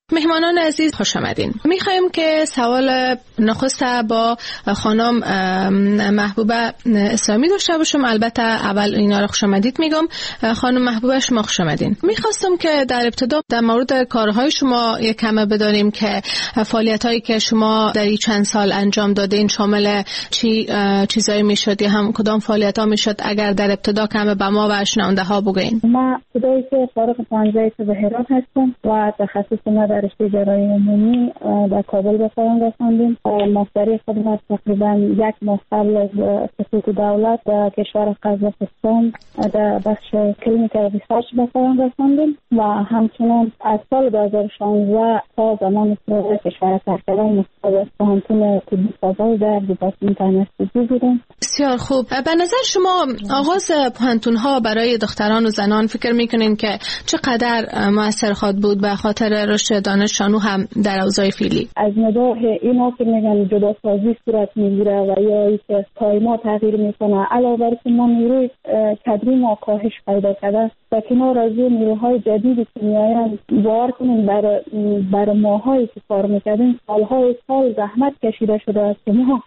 مهمانان عزیز خوش آمدین. میخوایم که سوال نخست با خانم محبوبه اسلامی داشته باشم. البته اول اینا رو خوش آمدید میگم. خانم محبوبه شما خوش آمدین. میخواستم که در ابتدا در مورد کارهای شما یک کمه بدانیم که فعالیتایی که شما در این چند سال انجام دادین شامل چی چیزایی میشد یا هم کدام فعالیت‌ها میشد، اگر در ابتدا کمه به ما و شنونده ها بگین. ما خدایی که فارغ پانزه بهرات هستم و تخصص ما در رشته جراحی عمومی در کابل به پایان رساندیم. ماستری خدمت تقریبا 1 ماه قبل از سقوط دولت در کشور قزاقستان در بخش کلینیکال ریسرچ به پایان رساندیم و همچنین از سال 2016 تا زمان استقلال کشور ترکیه مستقل پانتون طبی کابل در دیپارتمنت انستزی بودم. بسیار خوب. به نظر شما آغاز پانتون‌ها برای دختران و زنان فکر می‌کنین که چقدر مؤثر خواهد بود به خاطر رشد دانش‌آموزان هم در اوضاع فعلی؟ از نگاه اینا که میگن جداسازی صورت میگیره و یا اینکه تایما تغییر میکنه، علاوه بر که ما نیروی کادری ما کاهش پیدا کرده و کنار از این نیروهای جدیدی که میاین باور کنیم بر ماهایی که کار میکردیم سالهای سال زحمت کشیده شده است که ما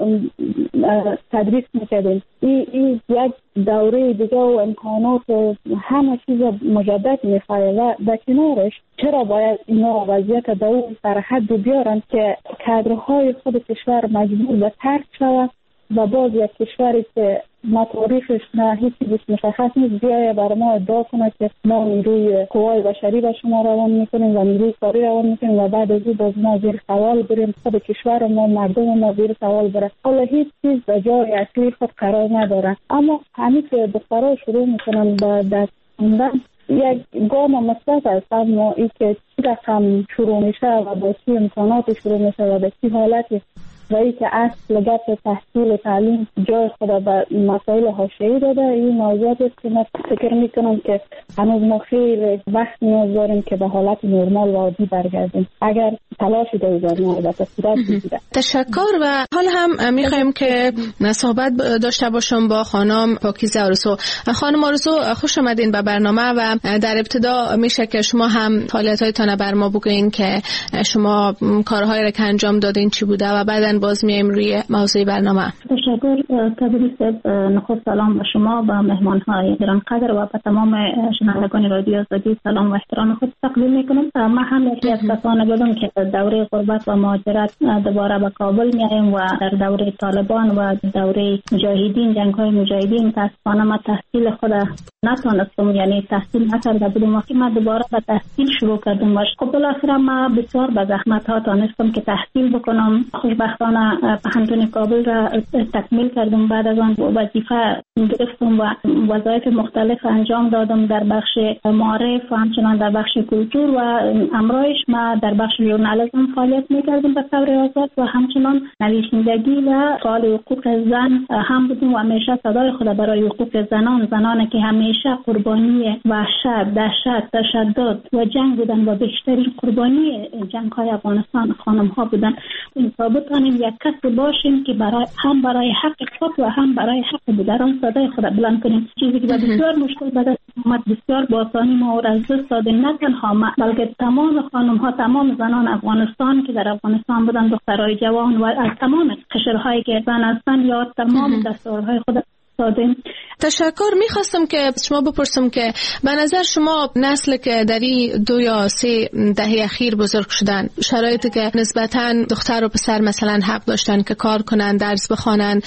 تدریس میکردیم. این یک دوره دیگه و امکانات همه چیز مجدد میخواه و در کنارش چرا باید اینا وضعیت دو سر حد بیارن که کادرهای خود کشور مجبور به ترک شود و باز یک کشوری که ما تاریخش نه هیچ چیزش مشخص نیست بیایه بر ما ادعا کنه که ما نیروی قوای بشری به شما روان میکنیم و نیروی کاری روان میکنیم و بعد از این باز ما زیر سوال بریم، خود کشور ما مردم ما زیر سوال بره. حالا هیچ چیز به جای اصلی خود قرار نداره، اما همین که دخترها شروع میکنن به دست خوندن یک گام مثبت است، اما این که چی رقم شروع میشه و با چی امکانات شروع میشه و به چی حالتی و ای که اصل گپ تحصیل تعلیم جای خود به مسائل حاشیه‌ای داده. این موضوعات است که من فکر میکنم که هنوز ما خیلی وقت نیاز داریم که به حالت نرمال و عادی برگردیم اگر تلاشی داریم البته صورت بگیره. تشکر. و حالا هم میخوایم که صحبت داشته باشم با خانم پاکیزه آرزو. خانم آرزو خوش آمدین به برنامه و در ابتدا میشه که شما هم فعالیت‌هایتان بر ما بگین که شما کارهایی را که انجام دادین چی بوده و بعداً باز میایم روی موضوع برنامه. تشکر کبیری صاحب. نخست سلام به شما و مهمان‌های گرانقدر و به تمام شنوندگان رادیو آزادی سلام و احترام خود تقدیم میکنم. ما هم یکی از کسانی بودم که دوره غربت و مهاجرت دوباره به کابل میایم و در دوره طالبان و دوره مجاهدین جنگ‌های مجاهدین متأسفانه ما تحصیل خود نتونستم، یعنی تحصیل نکرده بودم. وقتی ما دوباره به تحصیل شروع کردم خب بالاخره ما بسیار به زحمت‌ها تونستم که تحصیل بکنم. خوشبختانه پانتون کابل را تکمیل کردم. بعد از آن وظیفه گرفتم و وظایف مختلف انجام دادم در بخش معارف و همچنان در بخش کلتور و امرایش ما در بخش ژورنالیسم فعالیت میکردم به طور آزاد و همچنان نویسندگی و فعال حقوق زن هم بودیم و همیشه صدای خود برای حقوق زنانی که همیشه قربانی وحشت، دهشت، تشدد و جنگ بودن و بیشترین قربانی جنگ‌های افغانستان خانم‌ها بودن این ثابت کنیم یک کس باشیم که برای حق خود و هم برای حق دیگران صدای خود بلند کنیم. چیزی که بسیار مشکل به دست اومد بسیار با آسانی ما را از دست دادیم، نه تنها ما بلکه تمام خانم‌ها، تمام زنان افغانستان که در افغانستان بودن، دخترای جوان و از تمام قشرهای که زن هستند یا تمام دستورهای خود دادیم. تشکر. میخواستم که شما بپرسم که به نظر شما نسل که در این 2 یا 3 دهه اخیر بزرگ شدن، شرایطی که نسبتاً دختر و پسر مثلا حق داشتن که کار کنن، درس بخوانن،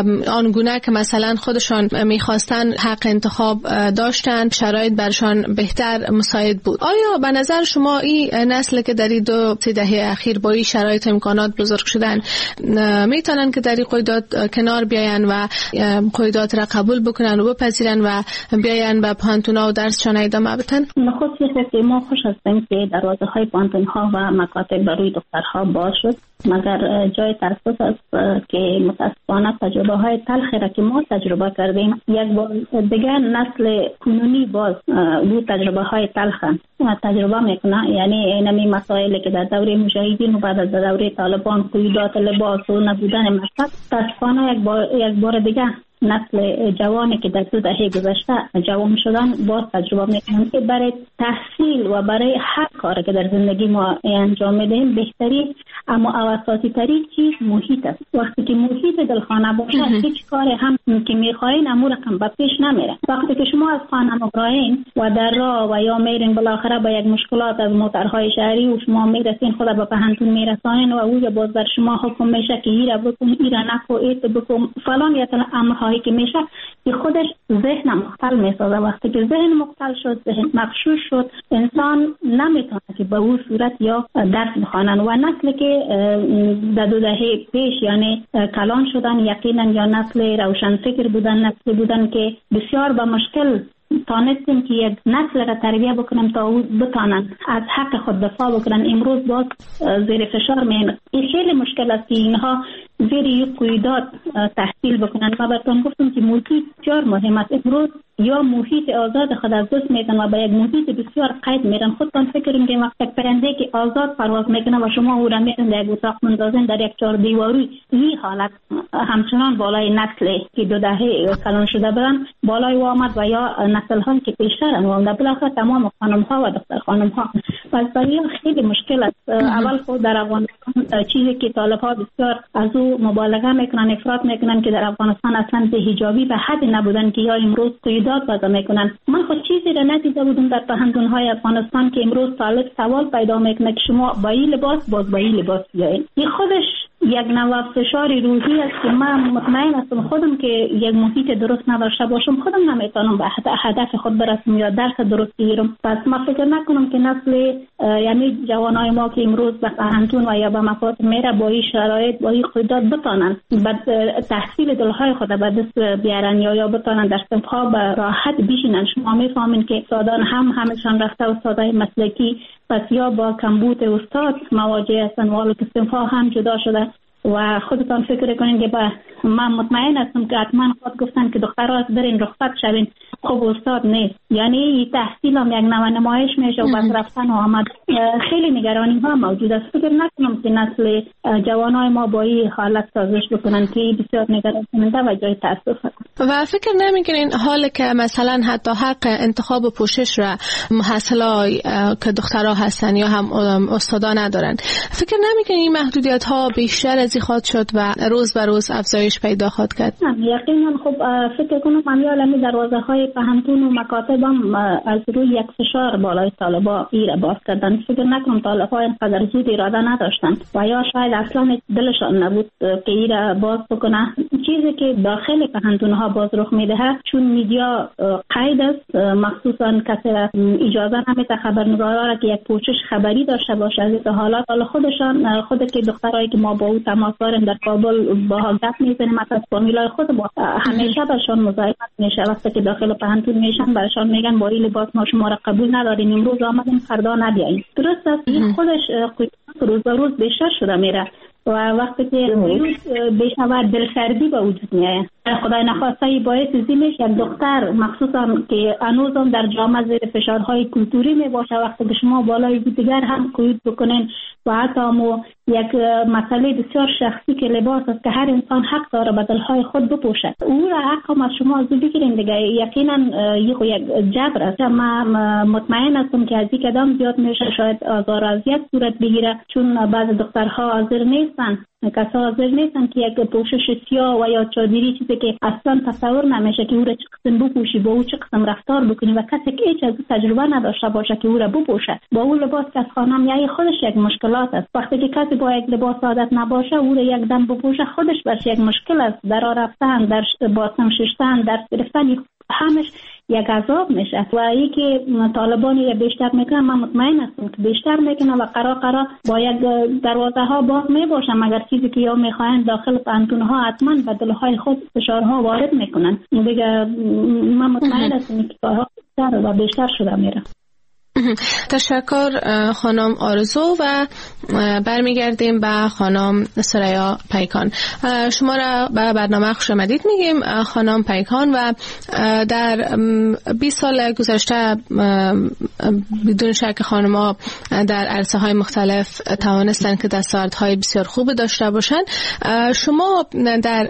آنگونه که مثلا خودشان میخواستن حق انتخاب داشتن، شرایط برشان بهتر مساعد بود. آیا به نظر شما این نسل که در این 2-3 دهه اخیر با این شرایط امکانات بزرگ شدن میتونن که در این قیودات کنار بیاین و قیودات را قبول بکنن و بپذیرن و بیاین به پانتون‌ها و درسشان ادامه بدن؟ نخست که ما خوش هستیم که دروازه‌های پانتون‌ها و مکاتب برای دخترها باز شد، مگر جای تأسف است که متأسفانه تجربه‌های تلخی را که ما تجربه کردیم یک بار دیگر نسل کنونی باز بود تجربه‌های تلخ تجربه میکنه. یعنی اینمی مسائلی که در دوره مجاهدین و بعد از دوره طالبان قیودات لباس و نبودن مکتب متأسفانه یک بار دیگر نسل جوانی که در 2 دهه گذشته جوان شدن باز تجربه میکنم که برای تحصیل و برای هر کاری که در زندگی ما انجام میدهیم بهترین اما اساسی ترین چیز محیط است. وقتی که محیط دلخانه باشه هیچ کاری هم که میخواین امور رقم به پیش نمیره. وقتی که شما از خانه میرین و در راه و یا میرین بالاخره با یک مشکلات از موترهای شهری و شما میرسین خود به پهنتون میرسانین و او باز بر شما حکم میشه که ایرا بکن ایرا نکو ایت بکن فلان یا امرهایی که میشه که خودش ذهن مختل میسازه. وقتی که ذهن مختل شد، ذهن مغشوش شد، انسان نمیتونه که به اون صورت یا درس بخوانن و نسلی که در 2 دهه پیش یعنی کلان شدن یقینا یا نسل روشن فکر بودن، نسل بودن که بسیار با مشکل تانستیم که یک نسل را تربیه بکنم تا او بتانن از حق خود دفاع بکنن. امروز باز زیر فشار میان. این خیلی مشکل است که اینها زیر یک قیودات تحصیل بکنن. ما براتون گفتم که محیط بسیار مهم است. امروز یا محیط آزاد خود از دست میدن و به یک محیط بسیار قید میرن. خودتان فکر کنید وقتی پرنده که آزاد پرواز میکنه و شما او را میرن در یک اتاق مندازین در یک 4 دیواری، این حالت همچنان بالای نسل که 2 دهه کلان شده بودن بالای و آمد و یا نسل ها که پیشترن و در بالاخره تمام خانم ها و دختر خانم ها. پس برای خیلی مشکل است. اول خود در افغانستان چیزی که طالب ها بسیار از او مبالغه میکنن، افراط میکنن که در افغانستان اصلا حجابی به حد نبودن که یا امروز قیودات وضع میکنن. من خود چیزی را ندیده بودم در پهنتون های افغانستان که امروز طالب سوال پیدا میکنه که شما با این لباس باز با این لباس بیاین. این خودش یک نوع فشار روحی است که من مطمئن هستم خودم که یک محیط درست نداشته باشم خودم نمیتونم به هدف خود برسم یا درس درست بگیرم. پس ما فکر نکنم که نسل یعنی جوانای ما که امروز به پهنتون و یا به مکاتب میره با این شرایط با این قیودات بتانن تحصیل دلهای خود به دست بیارن یا بتانن در صنفها به راحت بشینن. شما میفهمین که استادان همشان رفته استادای مسلکی پس یا با کمبود استاد مواجه هستن و صنفها هم جدا شده و خودتان فکر کنین که من مطمئن هستم که حتما خود گفتن که دخترها برین رخصت شوین خب استاد نیست. یعنی تحصیل هم یک نوع نمایش میشه و بس رفتن و آمد. خیلی نگرانی ها موجود است. فکر نکنم که نسل جوانای ما با این حالت سازش بکنن که بسیار نگران کننده و جای تاسف است. و فکر نمیکنین حالا که مثلا حتی حق انتخاب پوشش را محصلای که دخترها هستن یا هم استادا ندارن، فکر نمیکنین محدودیت ها بیشتر از این خواهد شد و روز به روز افزایش پیدا خواهد کرد؟ یقینا. خب فکر کنم امیال دروازه های پهنتون و مکاتب هم از روی یک فشار بالای طالبا ایره باز کردن. فکر نکنم طالبا اینقدر زود اراده نداشتن و یا شاید اصلا دلشان نبود که ایره باز بکنه. چیزی که داخل پهنتون ها باز رخ میده چون میدیا قید است، مخصوصا کسی اجازه نمیده خبرنگارا را که یک پوشش خبری داشته باشه از این حالات. حالا خودشان خود که دخترایی که ما با او تماس داریم در کابل با گپ میزنیم مثلا فامیلای خود ما همیشه برشان مزاحمت میشه. وقتی که داخل پهنتون میشن برشان میگن با این لباس ما شما را قبول نداریم، امروز آمدیم فردا نبیاییم. درست است. این خودش روز به روز بیشتر شده میره و وقتی که بیشتر دلسردی به وجود میاد. خدای نخواسته باعث زیمش یک دختر مخصوصا که هنوزم در جامعه زیر فشارهای کلتوری می باشه وقتی که شما بالای دیگر هم قیود بکنین و حتی یک مسئله بسیار شخصی که لباس است که هر انسان حق داره به دلهای خود بپوشه، او را حق هم از شما از بگیرین دیگه. یقینا یک جبر است. من مطمئن هستم که از این قدم زیاد میشه شاید آزار و اذیت صورت بگیره چون بعض دخترها حاضر نیستن، کسا حاضر نیستن که یک پوشش سیاه و یا چادری چیزی که اصلا تصور نمیشه که او را چه قسم بپوشی با او چه قسم رفتار بکنی و کسی که هیچ از تجربه نداشته باشه که او را بپوشه با او لباس که از خانم یعنی خودش یک مشکلات است. وقتی که کسی با یک لباس عادت نباشه او را یک دم بپوشه خودش برش یک مشکل است. در راه رفتن، در باسم شستن، در گرفتن همش یک عذاب میشه و ای که طالبانی بیشتر میکنن من مطمئن هستم که بیشتر میکنن و قرار با یک دروازه ها باز میباشن مگر چیزی که یا میخواین داخل پهنتون ها حتما به دلهای خود فشارها وارد میکنن دیگه. من مطمئن هستم که کارها بیشتر و بیشتر شده میره. تشکر خانم آرزو و برمیگردیم به خانم سریا پیکان. شما را به برنامه خوش آمدید میگیم خانم پیکان و در 20 سال گذشته بدون شک خانم‌ها در عرصه های مختلف توانستن که دستاوردهای بسیار خوب داشته باشند. شما در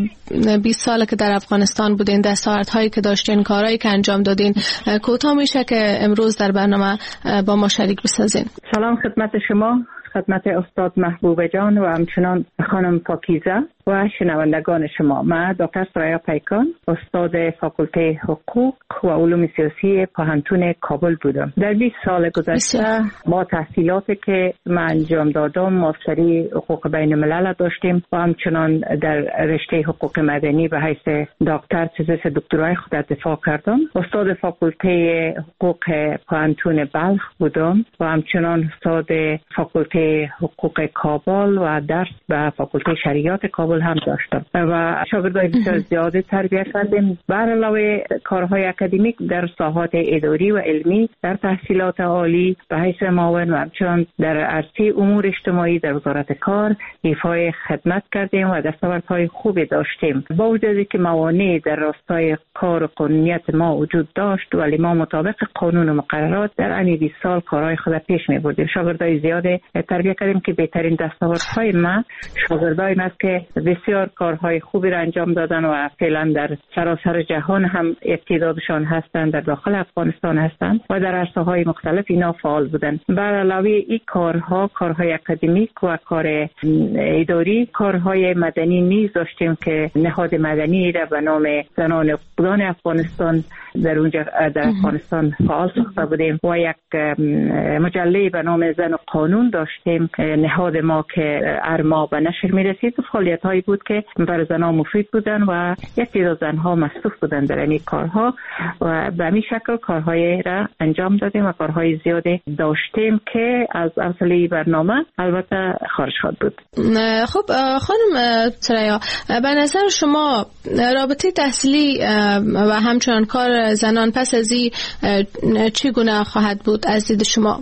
20 سال که در افغانستان بودین دستاوردهایی که داشتین، کارهایی که انجام دادین کوتاه میشه که امروز در برنامه با ما شریک بسازین؟ سلام خدمت شما، خدمت استاد محبوب جان و همچنان خانم پاکیزه و شنوندگان شما. من دکتر سریا پیکان، استاد فاکولته حقوق و علوم سیاسی پوهنتون کابل بودم. در 20 سال گذشته با تحصیلاتی که من انجام دادم ماستری حقوق بین الملل داشتیم و همچنان در رشته حقوق مدنی به حیث دکتر تزیس دکترای خود دفاع کردم. استاد فاکولته حقوق پوهنتون بلخ بودم و همچنان استاد فاکولته حقوق کابل و درس به فاکولته شریعت کابل هم داشتم و شاگردای بسیار زیاده تربیت کردیم. بر علاوه کارهای اکادمیک در ساحات اداری و علمی در تحصیلات عالی به حیث معاون و همچنان در عرصه امور اجتماعی در وزارت کار ایفای خدمت کردیم و دستاوردهای خوبی داشتیم. با وجودی که موانع در راستای کار و قانونیت ما وجود داشت ولی ما مطابق قانون و مقررات در این 20 سال کارهای خود پیش می بردیم. شاگردای زیاده تربیت کردیم که بهترین دستاوردهای ما شاگردایی است که بسیار کارهای خوبی را انجام دادن و فعلا در سراسر جهان هم اقتدارشان هستند، در داخل افغانستان هستند و در عرصه‌های مختلف اینا فعال بودند. بر علاوه این کارهای اکادمیک و کار اداری، کارهای مدنی نیز داشتیم که نهاد مدنی را به نام زنان حقوقدان افغانستان در اونجا در افغانستان فعال ساخته بودیم و یک مجله به نام زن و قانون داشتیم. نهاد ما که ارما به نشر می رسید و فعالیت‌هایی بود که برای زنها مفید بودن و یک تعداد زنها مصروف بودن در این کارها و به همین شکل کارهای را انجام دادیم و کارهای زیاده داشتیم که از اصلی برنامه البته خارج شد بود. خب خانم سریا، به نظر شما رابطه تحصیلی و همچنان کار زنان پس از این چگونه خواهد بود از دید شما؟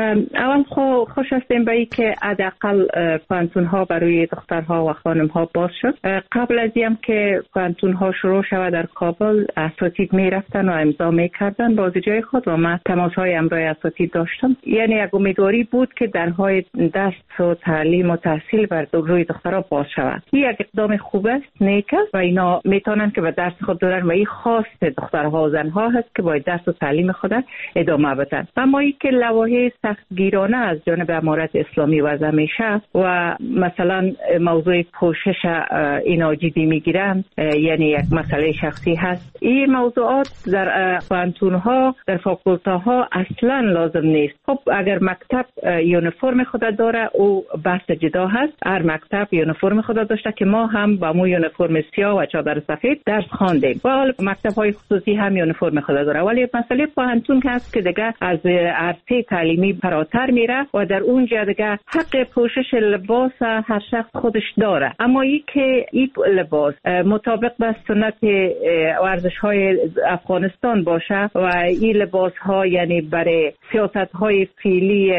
اول خوش هستیم به این که حداقل پانتون‌ها برای دخترها و خانم‌ها باز شد. قبل از این که پانتون‌ها شروع شود در کابل اساتید می‌رفتن و امضا می‌کردن با جای خود و من تماس‌های امضای اساتید داشتم. یعنی یک امیدواری بود که درهای دست و تعلیم و تحصیل بر روی دخترها باز شود. این یک اقدام خوب است، نیک است و اینا میتونن که به درس خود دارن و این خواست دخترها و زنها هست که باید درس و تعلیم خود ادامه بدن. اما این که لوایح سختگیرانه از جانب امارت اسلامی وضع میشه و مثلا موضوع پوشش اینا جدی میگیرن، یعنی یک مسئله شخصی هست. این موضوعات در پانتون‌ها در فاکولته‌ها اصلا لازم نیست. خب اگر مکتب یونیفرم خود داره او بحث جدا هست. هر مکتب یونیفرم خود داشته که ما هم با مو یونیفرم سیاه و چادر سفید درس خواندیم و مکتب‌های خصوصی هم یونیفرم خود داره، ولی مسئله پانتون که هست که دیگه از عرصه تعلیمی فراتر میره و در اونجا دیگه حق پوشش لباس هر شخص خودش داره. اما این که این لباس مطابق با سنت ورزش‌های افغانستان باشه و این لباس‌ها یعنی برای سیاست‌های فعلی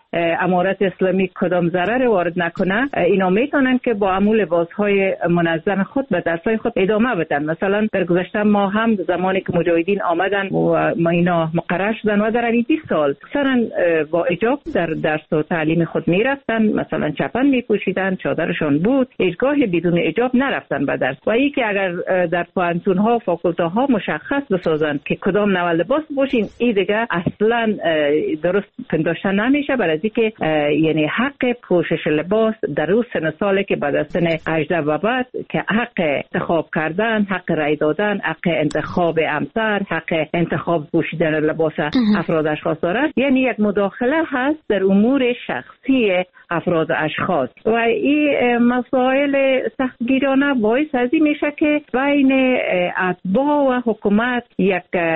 امارت اسلامی کدام ضرر وارد نکنه، اینا میتونن که با عمل لباس‌های منظم خود به درس‌های خود ادامه بدن. مثلا در گذشته ما هم زمانی که مجاهدین آمدن و ما اینا مقرر شدن و در 20 سال اکثرا با حجاب در درس و تعلیم خود میرفتن، مثلا چپن میپوشیدن، چادرشون بود، هیچگاه بدون حجاب نرفتن به درس. و این که اگر در پانتون‌ها فاکولته‌ها مشخص بسازن که کدام نوع لباس پوشین، این دیگه اصلا درست پنداشته نمیشه، برای که یعنی حق پوشش لباس در روز سن ساله که بعد از سن 18 و بعد که حق انتخاب کردن، حق رای دادن، حق انتخاب همسر، حق انتخاب پوشیدن لباس افراد اشخاص دارن، یعنی یک مداخله هست در امور شخصی افراد اشخاص و این مسائل سختگیرانه باعث از این میشه که بین اتباع و حکومت یک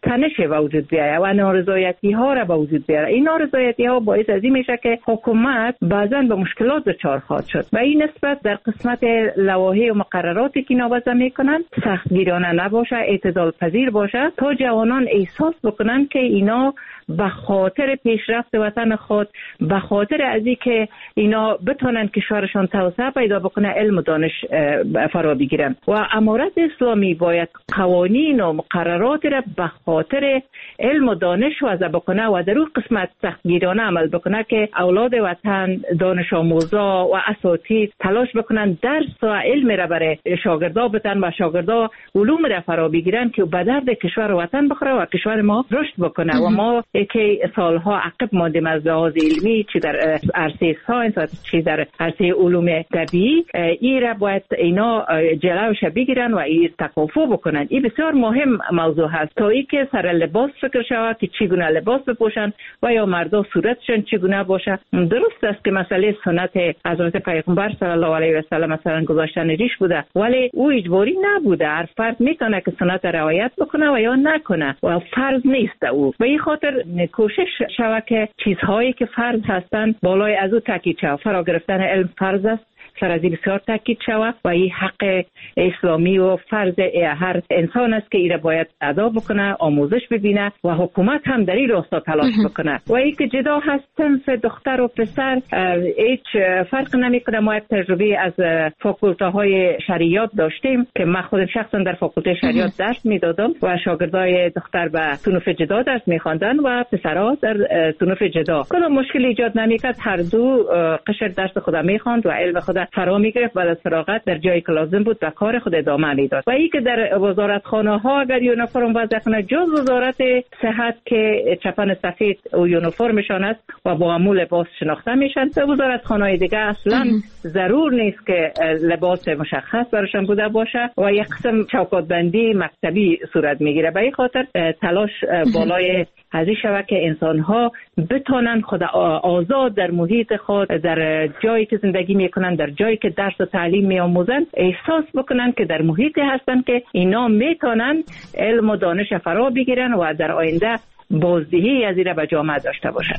تنش وجود بیاید و نارضایتی ها را به وجود بیاره. این نارضایتی ها باعث از این میشه که حکومت بعضا به مشکلات دچار خواهد شد و این نسبت در قسمت لوایح و مقرراتی که اینا وضع میکنن سختگیرانه نباشه، اعتدال پذیر باشه تا جوانان احساس بکنن که اینا به خاطر پیشرفت وطن خود، به خاطر از اینکه اینا بتونن کشورشان توسعه پیدا بکنه، علم و دانش فرا بگیرن و امارت اسلامی باید قوانین و مقررات را به خاطر علم و دانش وضع بکنه و در اون قسمت سختگیرانه عمل بکنه که اولاد وطن، دانش آموزا و اساتید تلاش بکنن درس و علم را برای شاگردا بدن و شاگردا علوم را فرا بگیرن که به درد کشور و وطن بخوره و کشور ما رشد بکنه. و ما که سالها عقب ماندیم از لحاظ علمی، چی در عرصه ساینس و چی در عرصه علوم طبیعی، این را باید اینا جلوش بگیرن و این تکافؤ بکنن. این بسیار مهم موضوع هست تا ای که سر لباس فکر شود که چگونه لباس بپوشن و یا مردا صورتشون چگونه باشه. درست است که مسئله سنت حضرت پیغمبر صلی الله علیه و سلم مثلا گذاشتن ریش بوده، ولی او اجباری نبوده. هر فرد میتونه که سنت رعایت بکنه و یا نکنه و فرض نیست او. به این خاطر کوشش شود که چیزهایی که فرض هستند بالای از او تاکید شود. فرا گرفتن علم فرض است، سر از این بسیار تاکید شود و این حق اسلامی و فرض هر انسان است که ایره باید ادا بکنه، آموزش ببینه و حکومت هم در این راستا تلاش بکنه. و این که جدا هست صنف دختر و پسر هیچ فرق نمیکنه. ما یک تجربه از فاکولته‌های شریعت داشتیم که من خودم شخصا در فاکولته شریعت درس میدادم و شاگردای دختر به صنف جدا درس میخواندن و پسرها در صنف جدا. کدام مشکل ایجاد نمیکرد، هر دو قشر درس خود میخواند و علم خود فرا میگرفت. بعد از فراغت در جایی که لازم بود به کار خود ادامه میداد. و این که در وزارتخانه ها اگر یونیفرم وضع کنه، جز وزارت صحت که چپن سفید و یونیفرمشان است و با همون لباس شناخته میشن، در وزارتخانه های دیگه اصلا ضرور نیست که لباس مشخص براشون بوده باشه و یک قسم چوکات بندی مکتبی صورت میگیره. به این خاطر تلاش بالای از این شود که انسان‌ها بتونن خود آزاد در محیط خود، در جایی که زندگی میکنن، در جایی که درس و تعلیم میآموزن، احساس بکنن که در محیطی هستن که اینا میتونن علم و دانش فرا بگیرن و در آینده بازدهی از این به جامعه داشته باشن.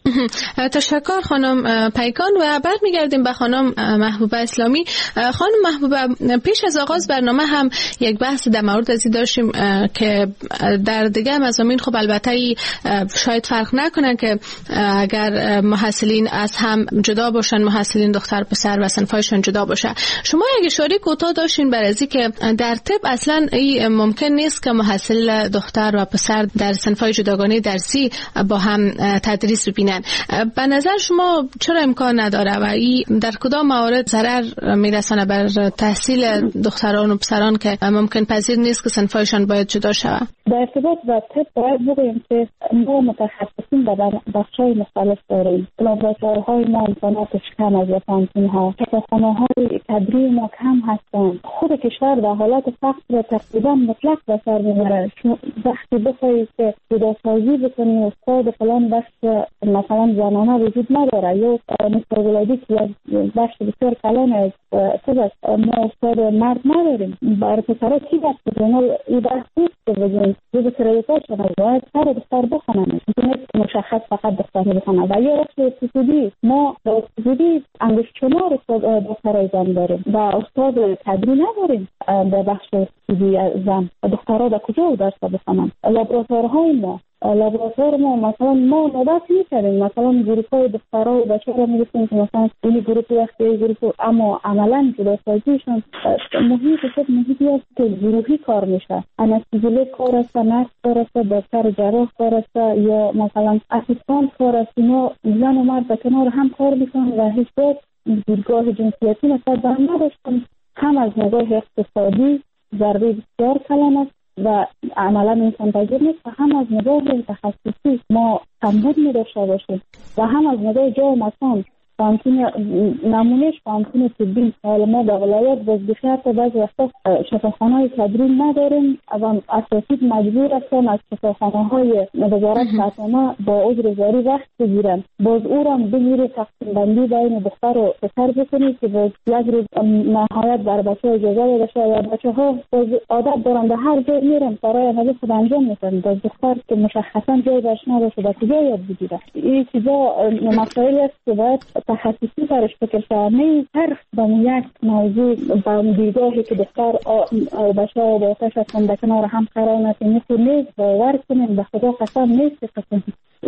تشکر خانم پیکان و برمیگردیم به خانم محبوبه اسلامی. خانم محبوبه، پیش از آغاز برنامه هم یک بحث در مورد ازی داشتیم که در دیگه مضامین خب البته شاید فرق نکنن که اگر محصلین از هم جدا باشن، محصلین دختر پسر و صنفایشون جدا باشه. شما یک اشاره کوتاه داشتین بر ازی که در طب اصلا ممکن نیست که محصل دختر و پسر در صنفای جداگانه درسی با هم تدریس ببینن. به نظر شما چرا امکان نداره و این در کدام موارد ضرر میرسانه بر تحصیل دختران و پسران که ممکن پذیر نیست که صنفایشان باید جدا شود؟ در ارتباط با طب باید بگوییم که ما متخصصین در بخش‌های مختلف داریم. لابراتوارهای ما امکاناتش کم از پانتون‌ها، کتابخانه‌های تدریس ما کم هستند. خود کشور در حالت فقر تقریبا مطلق به سر میبره. وقتی بخواهید که جداسازی بکنی استاد فلان بخش مثلا زنانه وجود نداره یا مثل ولادی که بخش بسیار کلان از طب ما استاد مرد نداریم. برای پسرها چی بخش بزنال این بخش نیست که بزنیم جز کردیتاشون از باید سر دختر بخونن، نیست مشخص فقط دختر بخونن. و یا رقص اقتصادی ما در اقتصادی انگشتشمار دخترای زن داریم و استاد تدریس نداریم در بخش اقتصادی زن. دخترها در کجا درس بخونن؟ لابراتوارهای ما مثلا ما نوبت می‌کردیم، مثلا گروه‌های دخترها و بچه‌ها می‌گفتیم که مثلا این گروه وقتی گروه، اما عملاً جداسازیشون محیط خود محیطی است که گروهی کار میشه. انستیزیولوژ کار است، نرس کار است، دکتر جراح کار است یا مثلا اسیستانت کار است. اینا زن و مرد به کنار هم کار میکنن و هیچ دیدگاه جنسیتی نسبت به هم نداشتن. هم از نگاه اقتصادی ضربه بسیار کلان است و عملا انسان پذیر نیست و هم از نگاه تخصصی ما کمبود می داشته باشیم و هم از نگاه جای مکان نمونهش پانتون طبی ما در ولایت باز بخیار تا بعض وقتا شفاخانه‌های تدریل نداریم و اساسی مجبور هستن از شفاخانه‌های وزارت صحت با عذر زاری وقت بگیرن، باز او را بگیره تقسیم بندی بین دختر و پسر بکنید که باز یک روز نهایت بر بچه اجازه داده شد و بچه ها باز عادت دارن به هر جای میرن برای عملی خود انجام میدن، باز دختر که مشخصا جای باش نداشته و کجا یاد بگیره. این چیزا مسائلی است که باید تخصصی برش فکر شد، نه صرف به یک موضوع به دیدگاهی که دختر و بچه ها با آتش هستن در کنار هم قرار نتیم نیست باور کنیم به خدا قسم نیست قسم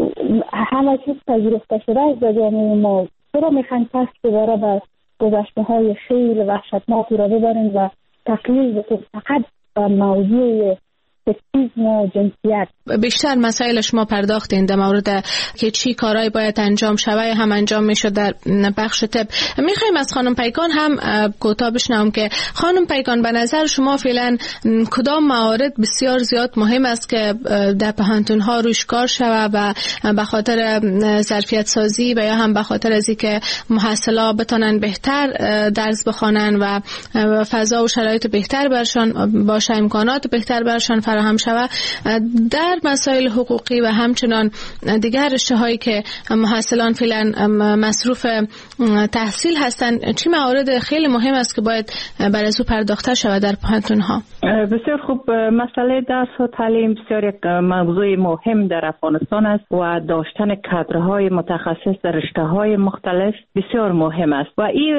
همه چیز تجربه شده است در جامعه ما. چرا میخواین پس دوباره به گذشته های خیلی وحشتناکی را ببرین و تقلیل بکنین فقط به موضوع سکسیسم و جنسیت؟ بیشتر مسائل شما پرداختین در مورد که چی کارهای باید انجام شوه هم انجام میشه در بخش طب. میخوایم از خانم پیکان هم کوتاه بشنوم که خانم پیکان به نظر شما فعلا کدام موارد بسیار زیاد مهم است که در پهانتون ها روش کار شوه و به خاطر ظرفیت سازی و یا هم به خاطر از اینکه محصلا بتونن بهتر درس بخوانن و فضا و شرایط بهتر برشان باشه، امکانات بهتر برشان فراهم شوه در مسائل حقوقی و همچنان دیگر رشته‌هایی که محصلان فعلا مصروف تحصیل هستند، چه موارد خیلی مهم است که باید بر از او پرداخته شود در پانتون‌ها؟ بسیار خوب. مسئله درس و تعلیم بسیار یک موضوع مهم در افغانستان است و داشتن کادرهای متخصص در رشته‌های مختلف بسیار مهم است و این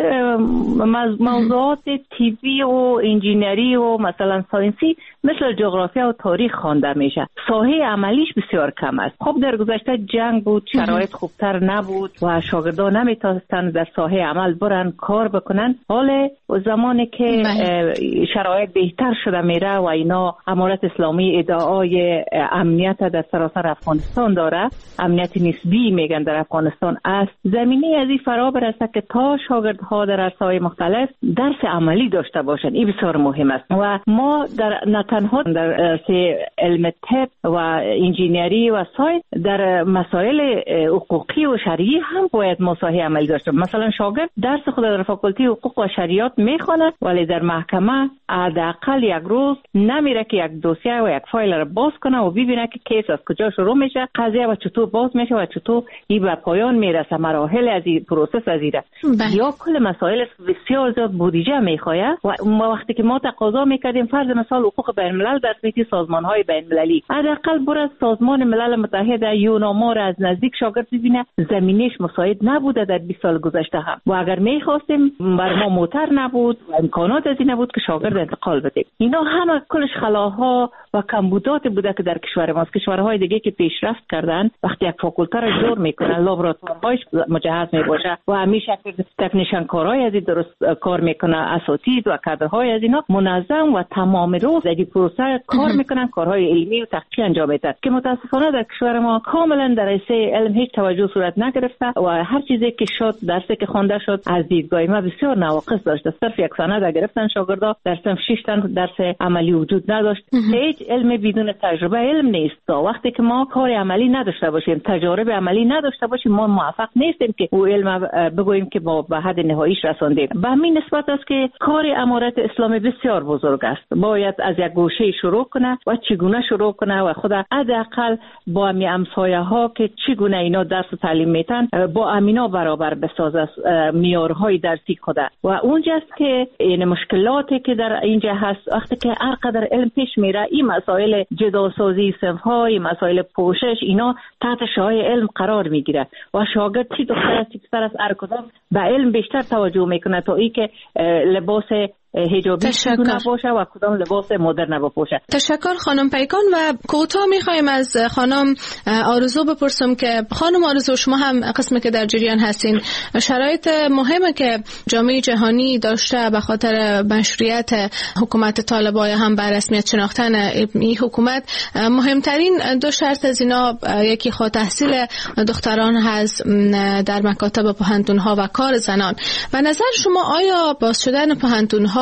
موضوعات طبی و انجینری و مثلا ساینسی مثل جغرافیا و تاریخ خوانده میشه. ساحه عملیش بسیار کم است. خب در گذشته جنگ بود، شرایط خوبتر نبود و شاگردان نمیتونستن در ساحه عمل برن کار بکنن. حال زمانی که شرایط بهتر شده میره و اینا امارت اسلامی ادعای امنیت در سراسر افغانستان داره، امنیت نسبی میگن در افغانستان است، زمینه از این فرا برسه که تا شاگردها در عرصه‌های مختلف درس عملی داشته باشن. این بسیار مهم است و ما نه تنها در عرصه علم طب و انجینری و ساینس، در مسائل حقوقی و شرعی هم باید مساحه عملی داشته. مثلا شاگرد درس خود در فاکولته حقوق و شریعت میخونه ولی در محکمه حداقل یک روز نمیره که یک دوسیه و یک فایل را باز کنه و ببینه که کیس از کجا شروع میشه، قضیه و چطور باز میشه و چطور این به پایان میرسه، مراحل از این پروسس از ایره. یا کل مسائل بسیار زیاد بودجه میخواد و وقتی که ما تقاضا میکردیم فرض مثال حقوق بین الملل در سمیتی سازمان‌های بین المللی، حداقل برای سازمان ملل متحد یوناما را از نزدیک شاگرد ببینه، زمینش مساعد نبوده در 20 سال گذشته هم و اگر میخواستیم بر ما موتر نبود و امکانات از این نبود که شاگرد انتقال بدیم. اینا همه کلش خلاها و کمبودات بوده که در کشور ماست. کشورهای دیگه که پیشرفت کردن وقتی یک فاکولته را جور میکنن، لابراتوارهایش مجهز میباشه و همیشه تکنیشن کارهای از این درست کار میکنه، اساتید و کادرهای از اینا منظم و تمام روز در پروسه کار میکنن، کارهای علمی و تحقیقی انجام میدن که متاسفانه در کشور ما کاملا در حوزه علم هیچ توجه صورت نگرفته و هر چیزی که شد، درسی که خوانده شد از دیدگاه ما بسیار نواقص داشته. صرف یک سند گرفتن شاگردا، در صرف 6 تا درس عملی وجود نداشت. هیچ علم بدون تجربه علم نیست. وقتی که ما کار عملی نداشته باشیم، تجارب عملی نداشته باشیم، ما موفق نیستیم که او علم بگوییم که با به حد نهاییش رساندیم. به همین نسبت است که کار امارت اسلامی بسیار بزرگ است. باید از یک گوشه شروع کنه و چگونه شروع کنه و خود حداقل با می همسایه ها که چگونه اینا درس و تعلیم میتن با امینا برابر بسازه معیارهای درسی خود و اونجاست که این مشکلاتی که در اینجا هست وقتی که هر قدر علم پیش میره، این مسائل جداسازی صنف‌های، مسائل پوشش، اینا تحت شعاع علم قرار میگیره و شاگرد چی دختر است چی پسر است هر کدام به علم بیشتر توجه میکنه تا ای که لباس حجابی چگونه باشه و کدام لباس مدرن بپوشه. تشکر خانم پیکان. و کوتاه میخوایم از خانم آرزو بپرسم که خانم آرزو، شما هم قسمی که در جریان هستین، شرایط مهمه که جامعه جهانی داشته به خاطر مشروعیت حکومت طالبان هم بر رسمیت شناختن این حکومت، مهمترین دو شرط از اینا یکی خود تحصیل دختران هست در مکاتب پهنتون ها و کار زنان. و نظر شما آیا باز شدن پهنتون ها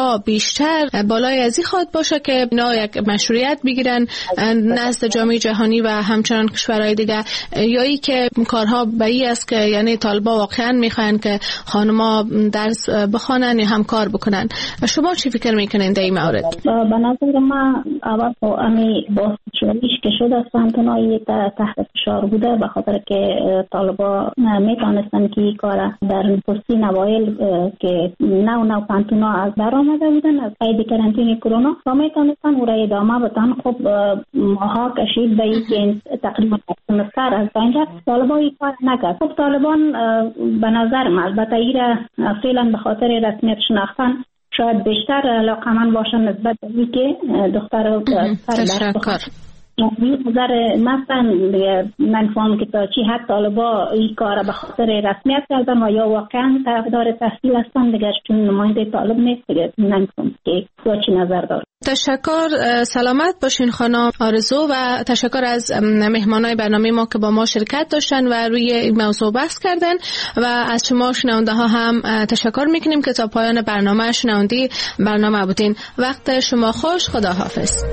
کارها بیشتر بالای از این خواد باشه که اینا یک مشروعیت بگیرن نزد جامعه جهانی و همچنان کشورهای دیگه، یا ای که کارها به این است که یعنی طالبا واقعا میخواین که خانما درس بخوانن یا هم کار بکنن؟ شما چی فکر میکنین در این مورد؟ به نظر من اول با امی بازشویش که شده از پانتونایی تحت فشار بوده، به خاطر که طالبا میتونستن که این کار در نخستین اوایل که نو پانتونا از در آمده بودن از قید کرانتین کرونا و میتونستن او را ادامه بدن. خب ماها کشید به این که تقریبا سمستر از اینجا طالبا این کار نکرد. خب طالبان به نظر من البته ای را فعلا به خاطر رسمیت شناختن شاید بیشتر علاقمند باشن نسبت به این که دختر تشکر. نظر مثلا من فهم که تا چی حد طالبا این کار به خاطر رسمیت کردن و یا واقعا طرفدار تحصیل هستن دیگر چون نماینده طالب نیست دیگر نمی‌فهم که تو چی نظر داره. تشکر، سلامت باشین خانم آرزو و تشکر از مهمانای برنامه ما که با ما شرکت داشتن و روی این موضوع بحث کردن و از شما شنونده ها هم تشکر میکنیم که تا پایان برنامه شنوندی برنامه بودین. وقت شما خوش، خداحافظ.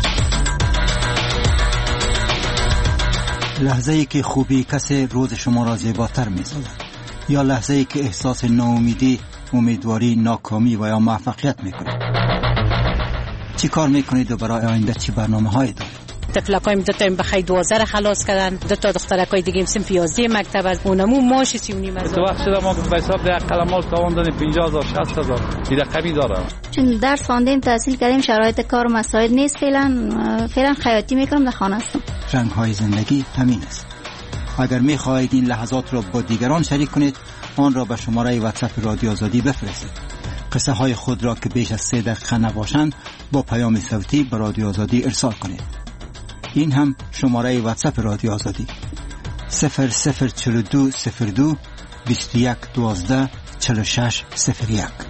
لحظه‌ای که خوبی کسی روز شما را زیباتر می‌سازد یا لحظه‌ای که احساس ناامیدی، امیدواری، ناکامی و یا موفقیت می‌کنید. چی کار می‌کنید و برای آینده چی برنامه‌هایی دارید؟ تفلکایم دو تا بخای 12 خلاص کردن، دو تا دخترکای دیگه صنف 11 مکتب از اونمو ماش 39 هزار. تو وقت شده ما به حساب ده قلمال تاوان 50000 60000 دیگه کمی داره. چون درس خواندیم تحصیل کردیم شرایط کار و مساعد نیست، فعلا خیاطی میکنم در خانه هستم. رنگ‌های زندگی همین است. اگر می‌خواهید این لحظات را با دیگران شریک کنید آن را به شماره واتساپ رادیو آزادی بفرستید. قصه های خود را که بیش از 3 دقیقه نباشند با پیام صوتی به رادیو آزادی ارسال کنید. این هم شماره واتساپ رادیو آزادی 004202 21 12 46 01.